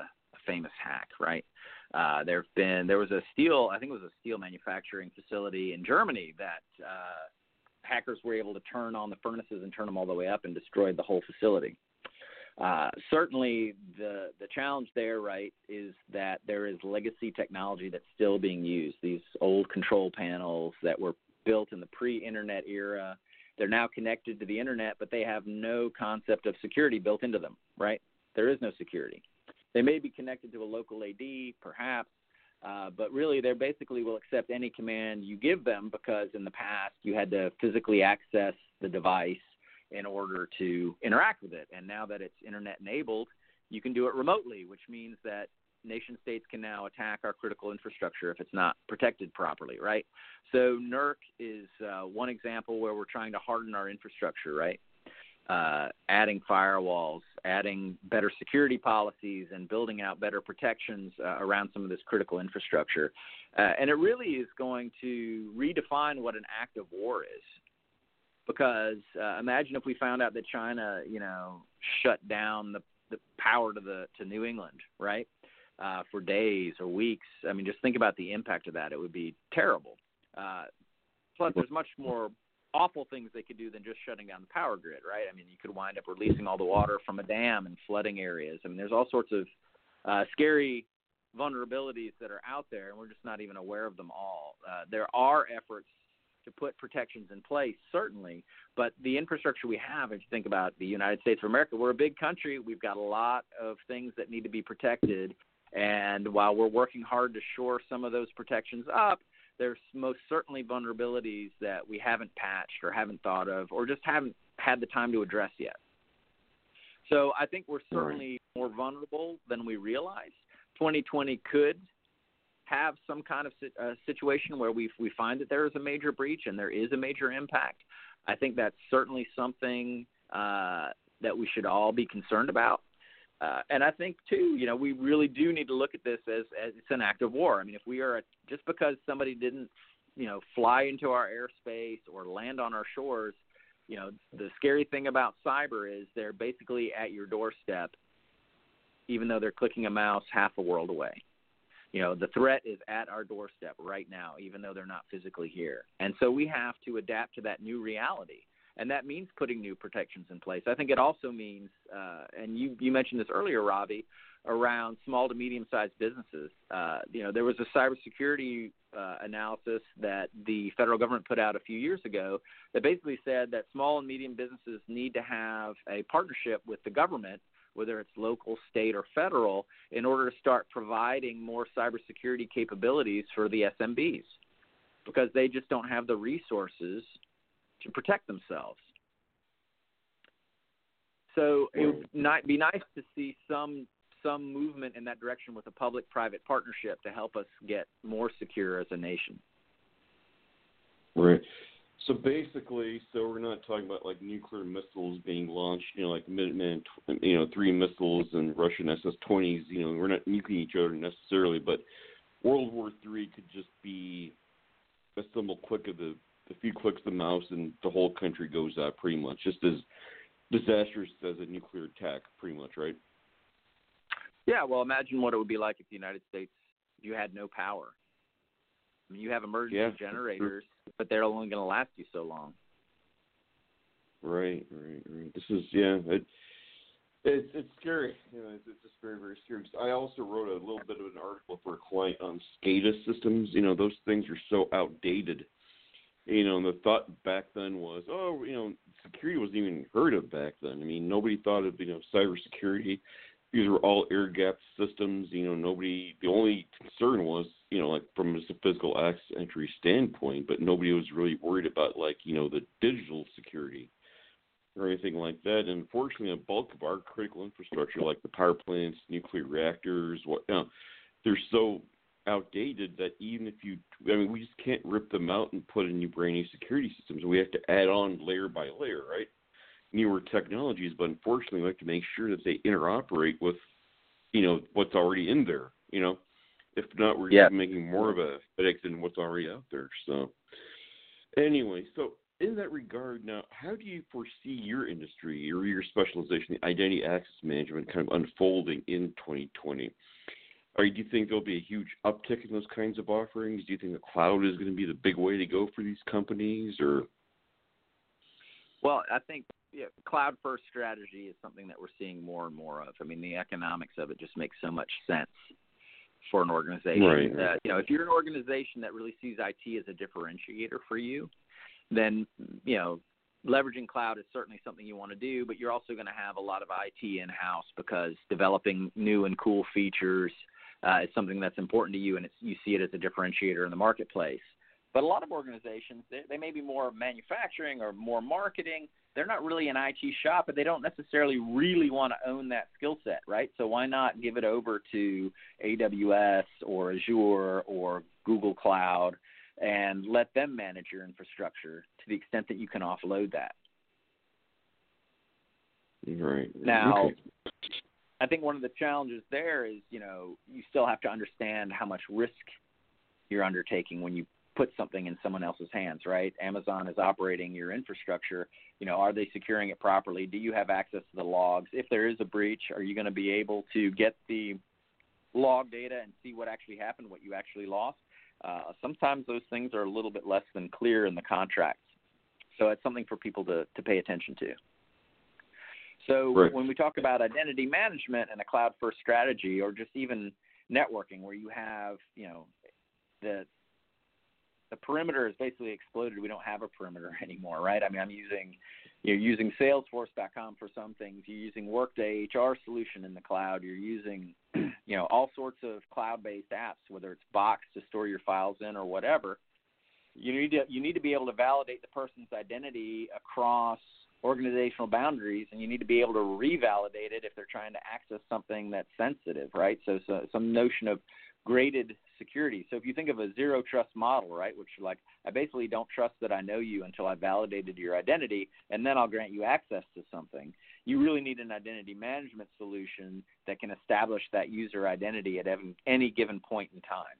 famous hack, right? There was a steel manufacturing facility in Germany that hackers were able to turn on the furnaces and turn them all the way up and destroyed the whole facility. Certainly the challenge there, right, is that there is legacy technology that's still being used. These old control panels that were built in the pre-internet era, they're now connected to the internet, but they have no concept of security built into them, right? There is no security. They may be connected to a local AD, perhaps, but really they basically will accept any command you give them, because in the past you had to physically access the device in order to interact with it. And now that it's internet enabled, you can do it remotely, which means that nation states can now attack our critical infrastructure if it's not protected properly, right? So NERC is one example where we're trying to harden our infrastructure, right? Adding firewalls, adding better security policies, and building out better protections around some of this critical infrastructure. And it really is going to redefine what an act of war is. Because imagine if we found out that China, shut down the power to New England, right, for days or weeks. I mean, just think about the impact of that. It would be terrible. Plus, there's much more awful things they could do than just shutting down the power grid, right? I mean, you could wind up releasing all the water from a dam and flooding areas. I mean, there's all sorts of scary vulnerabilities that are out there, and we're just not even aware of them all. There are efforts to put protections in place, certainly, but the infrastructure we have, if you think about the United States of America, we're a big country. We've got a lot of things that need to be protected, and while we're working hard to shore some of those protections up, there's most certainly vulnerabilities that we haven't patched or haven't thought of or just haven't had the time to address yet. So I think we're certainly more vulnerable than we realize. 2020 could have some kind of situation where we find that there is a major breach and there is a major impact. I think that's certainly something that we should all be concerned about. And I think, too, we really do need to look at this as it's an act of war. I mean, if we are just because somebody didn't, fly into our airspace or land on our shores, the scary thing about cyber is they're basically at your doorstep, even though they're clicking a mouse half a world away. The threat is at our doorstep right now, even though they're not physically here. And so we have to adapt to that new reality. And that means putting new protections in place. I think it also means, and you mentioned this earlier, Robbie, around small to medium-sized businesses. There was a cybersecurity analysis that the federal government put out a few years ago that basically said that small and medium businesses need to have a partnership with the government, whether it's local, state, or federal, in order to start providing more cybersecurity capabilities for the SMBs, because they just don't have the resources to protect themselves. So it would be nice to see some movement in that direction with a public-private partnership to help us get more secure as a nation. Right. So basically, we're not talking about like nuclear missiles being launched, like Minuteman, 3 missiles and Russian SS-20s. We're not nuking each other necessarily, but World War III could just be a simple click of a few clicks of the mouse and the whole country goes out pretty much, just as disastrous as a nuclear attack, pretty much, right? Yeah, well, imagine what it would be like if the United States, you had no power. I mean, you have emergency generators, but they're only going to last you so long. Right. This is, it's scary. It's just very, very scary. I also wrote a little bit of an article for a client on SCADA systems. Those things are so outdated. And the thought back then was, security wasn't even heard of back then. I mean, nobody thought of, cybersecurity. These were all air-gapped systems. The only concern was, like from a physical access entry standpoint, but nobody was really worried about, the digital security or anything like that. And unfortunately, a bulk of our critical infrastructure, like the power plants, nuclear reactors, they're so outdated that even if we just can't rip them out and put in new brand new security systems. We have to add on layer by layer, right? Newer technologies, but unfortunately we have to make sure that they interoperate with, what's already in there, If not, we're just making more of a headache than what's already out there. So anyway, in that regard, now, how do you foresee your industry or your specialization, identity access management, kind of unfolding in 2020? Or do you think there'll be a huge uptick in those kinds of offerings? Do you think the cloud is going to be the big way to go for these companies? Or Well, I think cloud-first strategy is something that we're seeing more and more of. I mean, the economics of it just makes so much sense for an organization. Right. If you're an organization that really sees IT as a differentiator for you, then, leveraging cloud is certainly something you want to do, but you're also going to have a lot of IT in-house because developing new and cool features is something that's important to you, and you see it as a differentiator in the marketplace. But a lot of organizations, they may be more manufacturing or more marketing. They're not really an IT shop, but they don't necessarily really want to own that skill set, right? So why not give it over to AWS or Azure or Google Cloud and let them manage your infrastructure to the extent that you can offload that? Right. Now, okay. I think one of the challenges there is, you still have to understand how much risk you're undertaking when you put something in someone else's hands, right? Amazon is operating your infrastructure. Are they securing it properly? Do you have access to the logs? If there is a breach, are you going to be able to get the log data and see what actually happened, what you actually lost? Sometimes those things are a little bit less than clear in the contracts. So it's something for people to pay attention to. So right. When we talk about identity management and a cloud-first strategy, or just even networking where you have, the perimeter is basically exploded. We don't have a perimeter anymore, right? I mean, you're using Salesforce.com for some things. You're using Workday HR solution in the cloud. You're using, all sorts of cloud-based apps, whether it's Box to store your files in or whatever. You need to be able to validate the person's identity across organizational boundaries, and you need to be able to revalidate it if they're trying to access something that's sensitive, right? So some notion of graded security. So if you think of a zero trust model, right, which I basically don't trust that I know you until I validated your identity, and then I'll grant you access to something. You really need an identity management solution that can establish that user identity at any given point in time.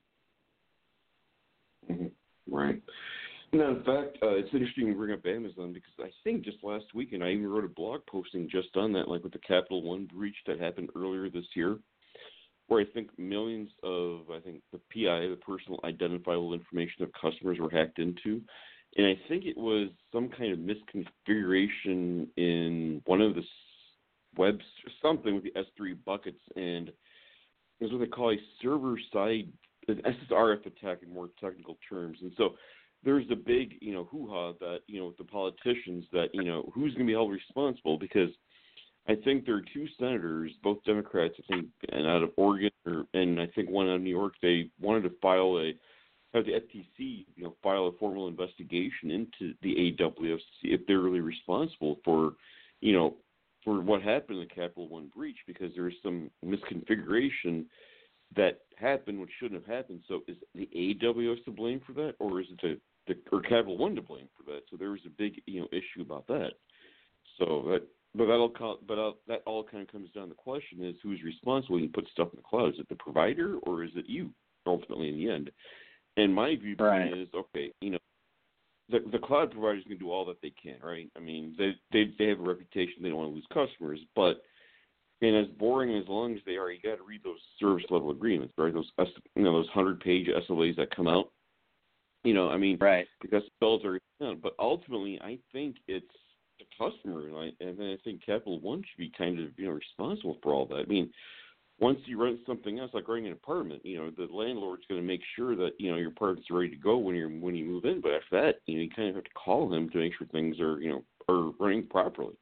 Mm-hmm. Right. Now, in fact, it's interesting you bring up Amazon because I think just last weekend I even wrote a blog posting just on that, like with the Capital One breach that happened earlier this year, where I think millions of, the PI, the personal identifiable information of customers were hacked into. And I think it was some kind of misconfiguration in one of the webs, something with the S3 buckets, and it was what they call a server-side, an SSRF attack in more technical terms. And so there's a big, hoo-ha that, with the politicians that, who's going to be held responsible, because I think there are two senators, both Democrats, I think, and out of Oregon, and I think one out of New York. They wanted to have the FTC, file a formal investigation into the AWS to see if they're really responsible for, for what happened in the Capital One breach, because there was some misconfiguration that happened which shouldn't have happened. So is the AWS to blame for that, or is it or Capital One to blame for that? So there was a big, issue about that. So that all kind of comes down to the question is who's responsible when you put stuff in the cloud? Is it the provider or is it you ultimately in the end? And my viewpoint is, okay, the cloud providers can do all that they can, right? I mean, they have a reputation, they don't want to lose customers, but and as boring as long as they are, you got to read those service level agreements, right? Those 100-page SLAs that come out. Right. Because bills are done. But ultimately, I think it's the customer, and I think Capital One should be kind of responsible for all that. I mean, once you rent something else, like renting an apartment, the landlord's going to make sure that your apartment's ready to go when you move in. But after that, you kind of have to call them to make sure things are are running properly.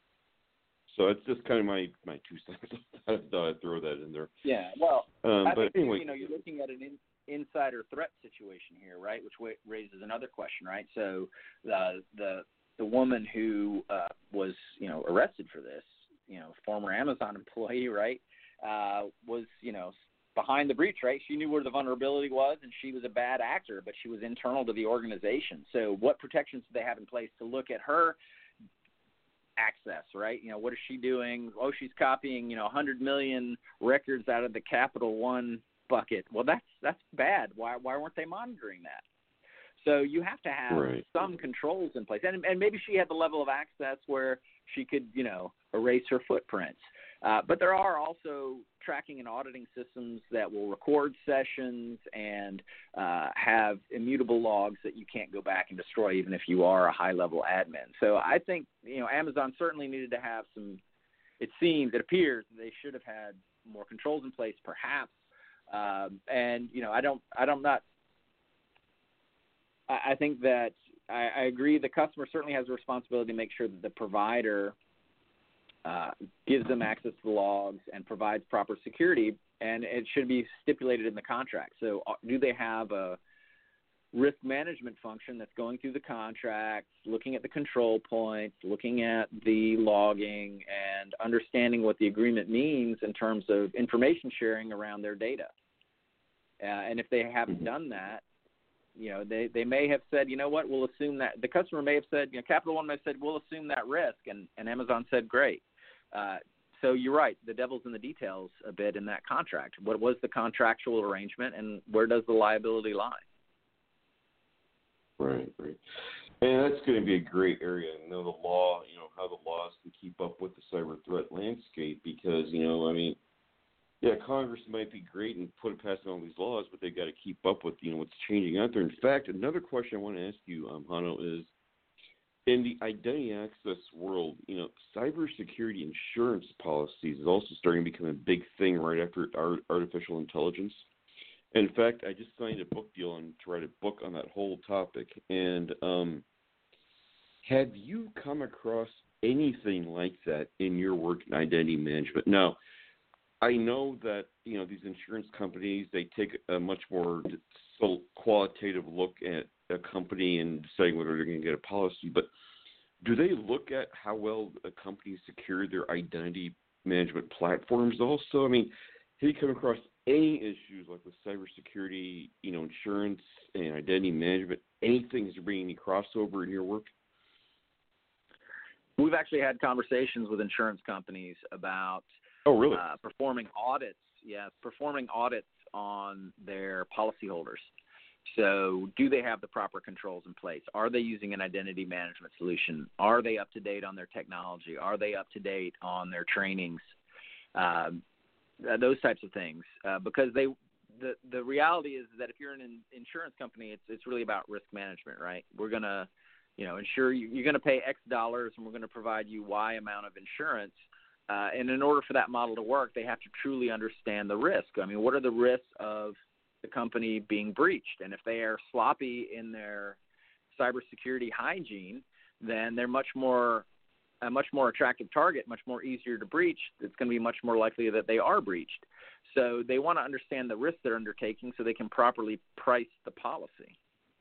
So it's just kind of my 2 cents. I thought I'd throw that in there. Yeah, well, I think anyway, you're looking at an insider threat situation here, right? Which raises another question, right? So the woman who was arrested for this, former Amazon employee, right, was behind the breach, right? She knew where the vulnerability was, and she was a bad actor, but she was internal to the organization. So what protections do they have in place to look at her access, right? What is she doing? Oh, she's copying, 100 million records out of the Capital One bucket. Well, that's bad. Why weren't they monitoring that? So you have to have Right. some controls in place. And maybe she had the level of access where she could, erase her footprints. But there are also tracking and auditing systems that will record sessions and have immutable logs that you can't go back and destroy even if you are a high-level admin. So I think, Amazon certainly needed to have some – it appears they should have had more controls in place perhaps. I think that I agree the customer certainly has a responsibility to make sure that the provider gives them access to the logs and provides proper security, and it should be stipulated in the contract. So do they have a risk management function that's going through the contract, looking at the control points, looking at the logging, and understanding what the agreement means in terms of information sharing around their data? And if they haven't done that, they may have said, you know what, we'll assume that. The customer may have said, Capital One may have said, we'll assume that risk, and Amazon said, great. So you're right, the devil's in the details a bit in that contract. What was the contractual arrangement, and where does the liability lie? Right. And that's going to be a great area. The law, how the laws can keep up with the cyber threat landscape because, Congress might be great and passing all these laws, but they've got to keep up with, what's changing out there. In fact, another question I want to ask you, Hano, is in the identity access world, cybersecurity insurance policies is also starting to become a big thing right after artificial intelligence. In fact, I just signed a book deal to write a book on that whole topic. And have you come across anything like that in your work in identity management? Now, I know that, these insurance companies, they take a much more qualitative look at a company and deciding whether they're going to get a policy. But do they look at how well a company secure their identity management platforms also? Have you come across any issues like with cybersecurity, insurance and identity management, anything that's bringing any crossover in your work? We've actually had conversations with insurance companies about performing audits. Yes, performing audits on their policyholders. So do they have the proper controls in place? Are they using an identity management solution? Are they up to date on their technology? Are they up to date on their trainings? Those types of things. Because the reality is that if you're an insurance company, it's really about risk management, right? We're going to insure you're going to pay X dollars and we're going to provide you Y amount of insurance. And in order for that model to work, they have to truly understand the risk. What are the risks of the company being breached? And if they are sloppy in their cybersecurity hygiene, then they're a much more attractive target, much more easier to breach. It's going to be much more likely that they are breached. So they want to understand the risk they're undertaking so they can properly price the policy.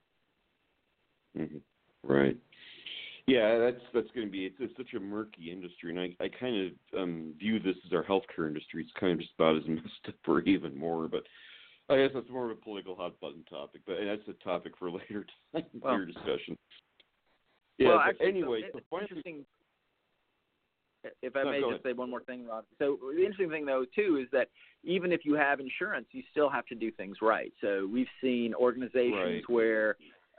Mm-hmm. Right. Yeah, that's going to be it's such a murky industry, and I kind of view this as our healthcare industry. It's kind of just about as messed up or even more, but I guess that's more of a political hot button topic. But that's a topic for later time for your discussion. Yeah. Well, actually, anyway, it's interesting. If I may just say one more thing, Rob. So the interesting thing, though, too, is that even if you have insurance, you still have to do things right. So we've seen organizations where,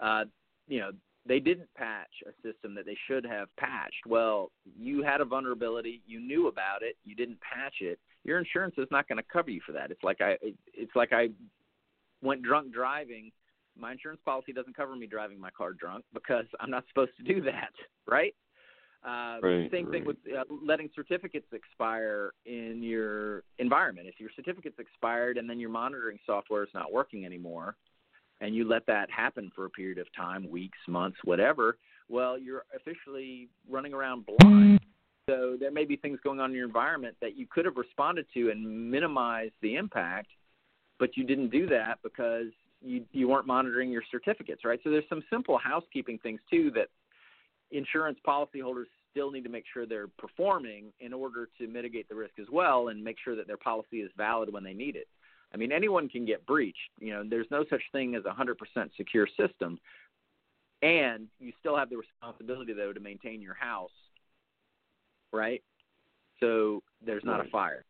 they didn't patch a system that they should have patched. Well, you had a vulnerability, you knew about it, you didn't patch it. Your insurance is not going to cover you for that. It's like I went drunk driving. My insurance policy doesn't cover me driving my car drunk because I'm not supposed to do that, right? Same thing with letting certificates expire in your environment. If your certificate's expired and then your monitoring software is not working anymore, and you let that happen for a period of time, weeks, months, whatever, well, you're officially running around blind. So there may be things going on in your environment that you could have responded to and minimized the impact, but you didn't do that because you weren't monitoring your certificates, right? So there's some simple housekeeping things, too, that insurance policyholders still need to make sure they're performing in order to mitigate the risk as well and make sure that their policy is valid when they need it. Anyone can get breached. There's no such thing as a 100% secure system, and you still have the responsibility, though, to maintain your house, right? So there's not a fire.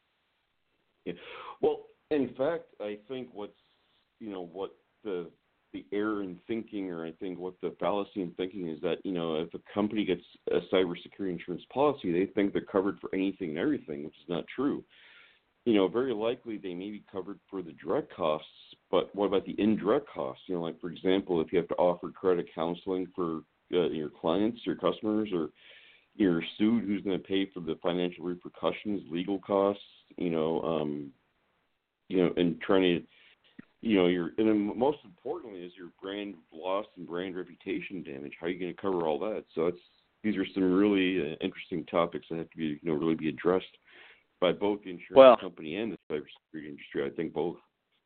Yeah. Well, in fact, I think what the the error in thinking, or I think what the fallacy in thinking is that, if a company gets a cybersecurity insurance policy, they think they're covered for anything and everything, which is not true. Very likely they may be covered for the direct costs, but what about the indirect costs? Like, for example, if you have to offer credit counseling for your clients, your customers, or you're sued, who's going to pay for the financial repercussions, legal costs, and trying to, and then most importantly is your brand loss and brand reputation damage. How are you going to cover all that? So these are some really interesting topics that have to be, really be addressed by both the insurance company and the cybersecurity industry. I think both.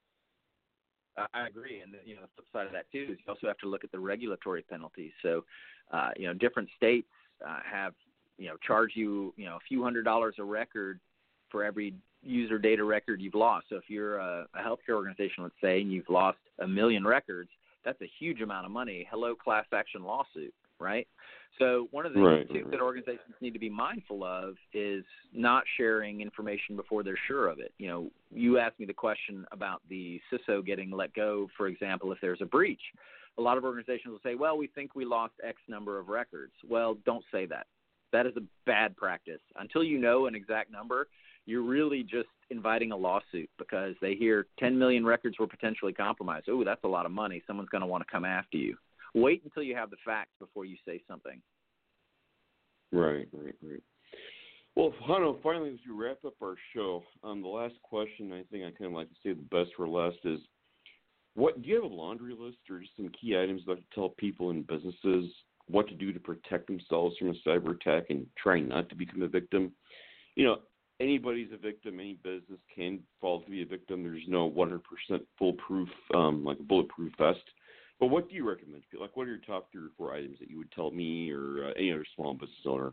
I agree, and the flip side of that too is you also have to look at the regulatory penalties. So, different states have charge you a few $100s a record for every user data record you've lost. So if you're a healthcare organization, let's say, and you've lost 1 million records, that's a huge amount of money. Hello, class action lawsuit, right? So one of the things that organizations need to be mindful of is not sharing information before they're sure of it. You asked me the question about the CISO getting let go, for example, if there's a breach. A lot of organizations will say, well, we think we lost X number of records. Well, don't say that. That is a bad practice. Until you know an exact number, you're really just inviting a lawsuit because they hear 10 million records were potentially compromised. Oh, that's a lot of money. Someone's going to want to come after you. Wait until you have the facts before you say something. Right. Well, Hanno, finally, as we wrap up our show, the last question, I think I kind of like to say the best for last is, do you have a laundry list or just some key items that tell people in businesses what to do to protect themselves from a cyber attack and try not to become a victim? Anybody's a victim. Any business can fall to be a victim. There's no 100% foolproof, like a bulletproof vest. But what do you recommend? Like, what are your top 3 or 4 items that you would tell me or any other small business owner?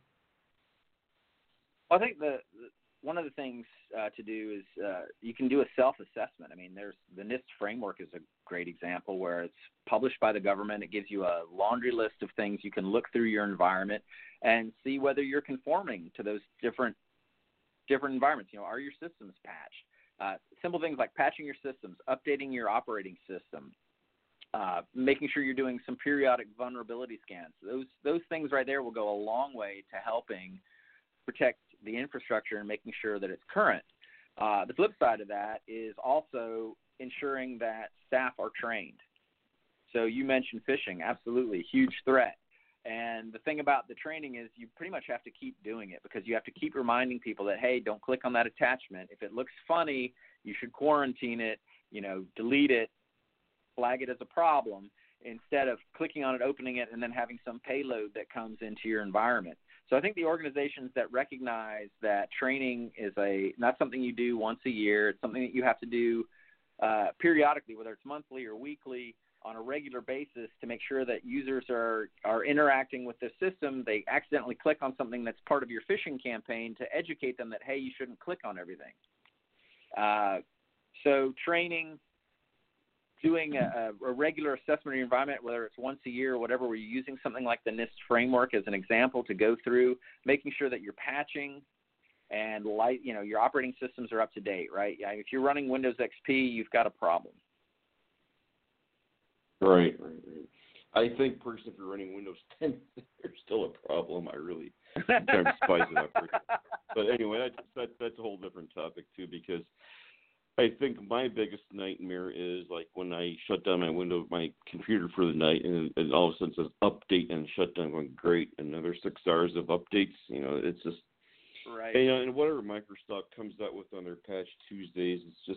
I think one of the things to do is you can do a self-assessment. I mean, there's the NIST framework is a great example where it's published by the government. It gives you a laundry list of things you can look through your environment and see whether you're conforming to those different environments. Are your systems patched? Simple things like patching your systems, updating your operating system, making sure you're doing some periodic vulnerability scans. Those things right there will go a long way to helping protect the infrastructure and making sure that it's current. The flip side of that is also ensuring that staff are trained. So you mentioned phishing, absolutely, huge threat. And the thing about the training is you pretty much have to keep doing it because you have to keep reminding people that, hey, don't click on that attachment. If it looks funny, you should quarantine it, delete it, flag it as a problem, instead of clicking on it, opening it, and then having some payload that comes into your environment. So I think the organizations that recognize that training is not something you do once a year, it's something that you have to do periodically, whether it's monthly or weekly, on a regular basis to make sure that users are interacting with the system. They accidentally click on something that's part of your phishing campaign to educate them that, hey, you shouldn't click on everything. So training, doing a regular assessment of your environment, whether it's once a year or whatever, where you're using something like the NIST framework as an example to go through, making sure that you're patching and your operating systems are up to date, right? If you're running Windows XP, you've got a problem. Right. I think personally, if you're running Windows 10, there's still a problem. I really kind of spice it up. But anyway, that's a whole different topic too, because I think my biggest nightmare is like when I shut down my computer for the night, and all of a sudden it says update and shut down. I'm going, great, another 6 hours of updates. It's just right. And whatever Microsoft comes out with on their Patch Tuesdays, it's just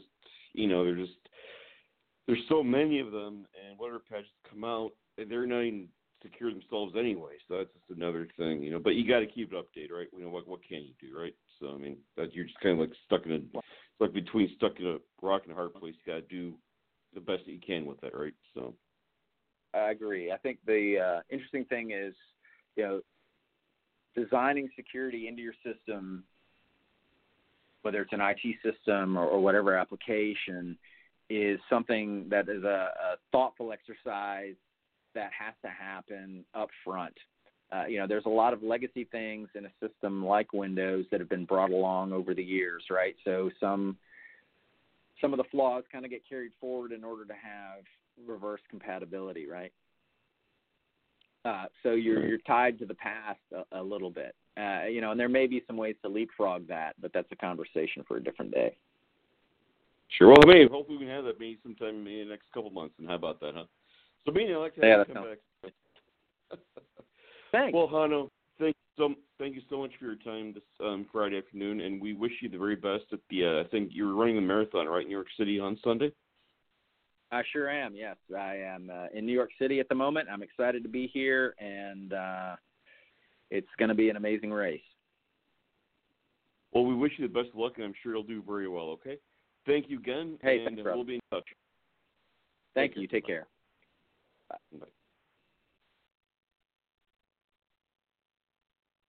there's so many of them, and whatever patches come out, they're not even secure themselves anyway. So that's just another thing, But you got to keep it updated, right? What can you do, right? So I mean, that you're just kind of like stuck in a rock and a hard place. You got to do the best that you can with that, right? So I agree. I think the interesting thing is, designing security into your system, whether it's an IT system or whatever application, is something that is a thoughtful exercise that has to happen up front. There's a lot of legacy things in a system like Windows that have been brought along over the years, right? So some of the flaws kind of get carried forward in order to have reverse compatibility, right? So you're tied to the past a little bit, and there may be some ways to leapfrog that, but that's a conversation for a different day. Sure. Well, hopefully we can have that maybe sometime in the next couple months. And how about that, huh? So, I'd like to have you come back. Thanks. Well, Hanno, thank you so much for your time this Friday afternoon, and we wish you the very best at the. I think you're running the marathon, right, in New York City on Sunday. I sure am. Yes, I am in New York City at the moment. I'm excited to be here, and it's going to be an amazing race. Well, we wish you the best of luck, and I'm sure you'll do very well. Okay. Thank you again, Hey, and thanks, we'll be in touch. Thank you. Take care. Bye.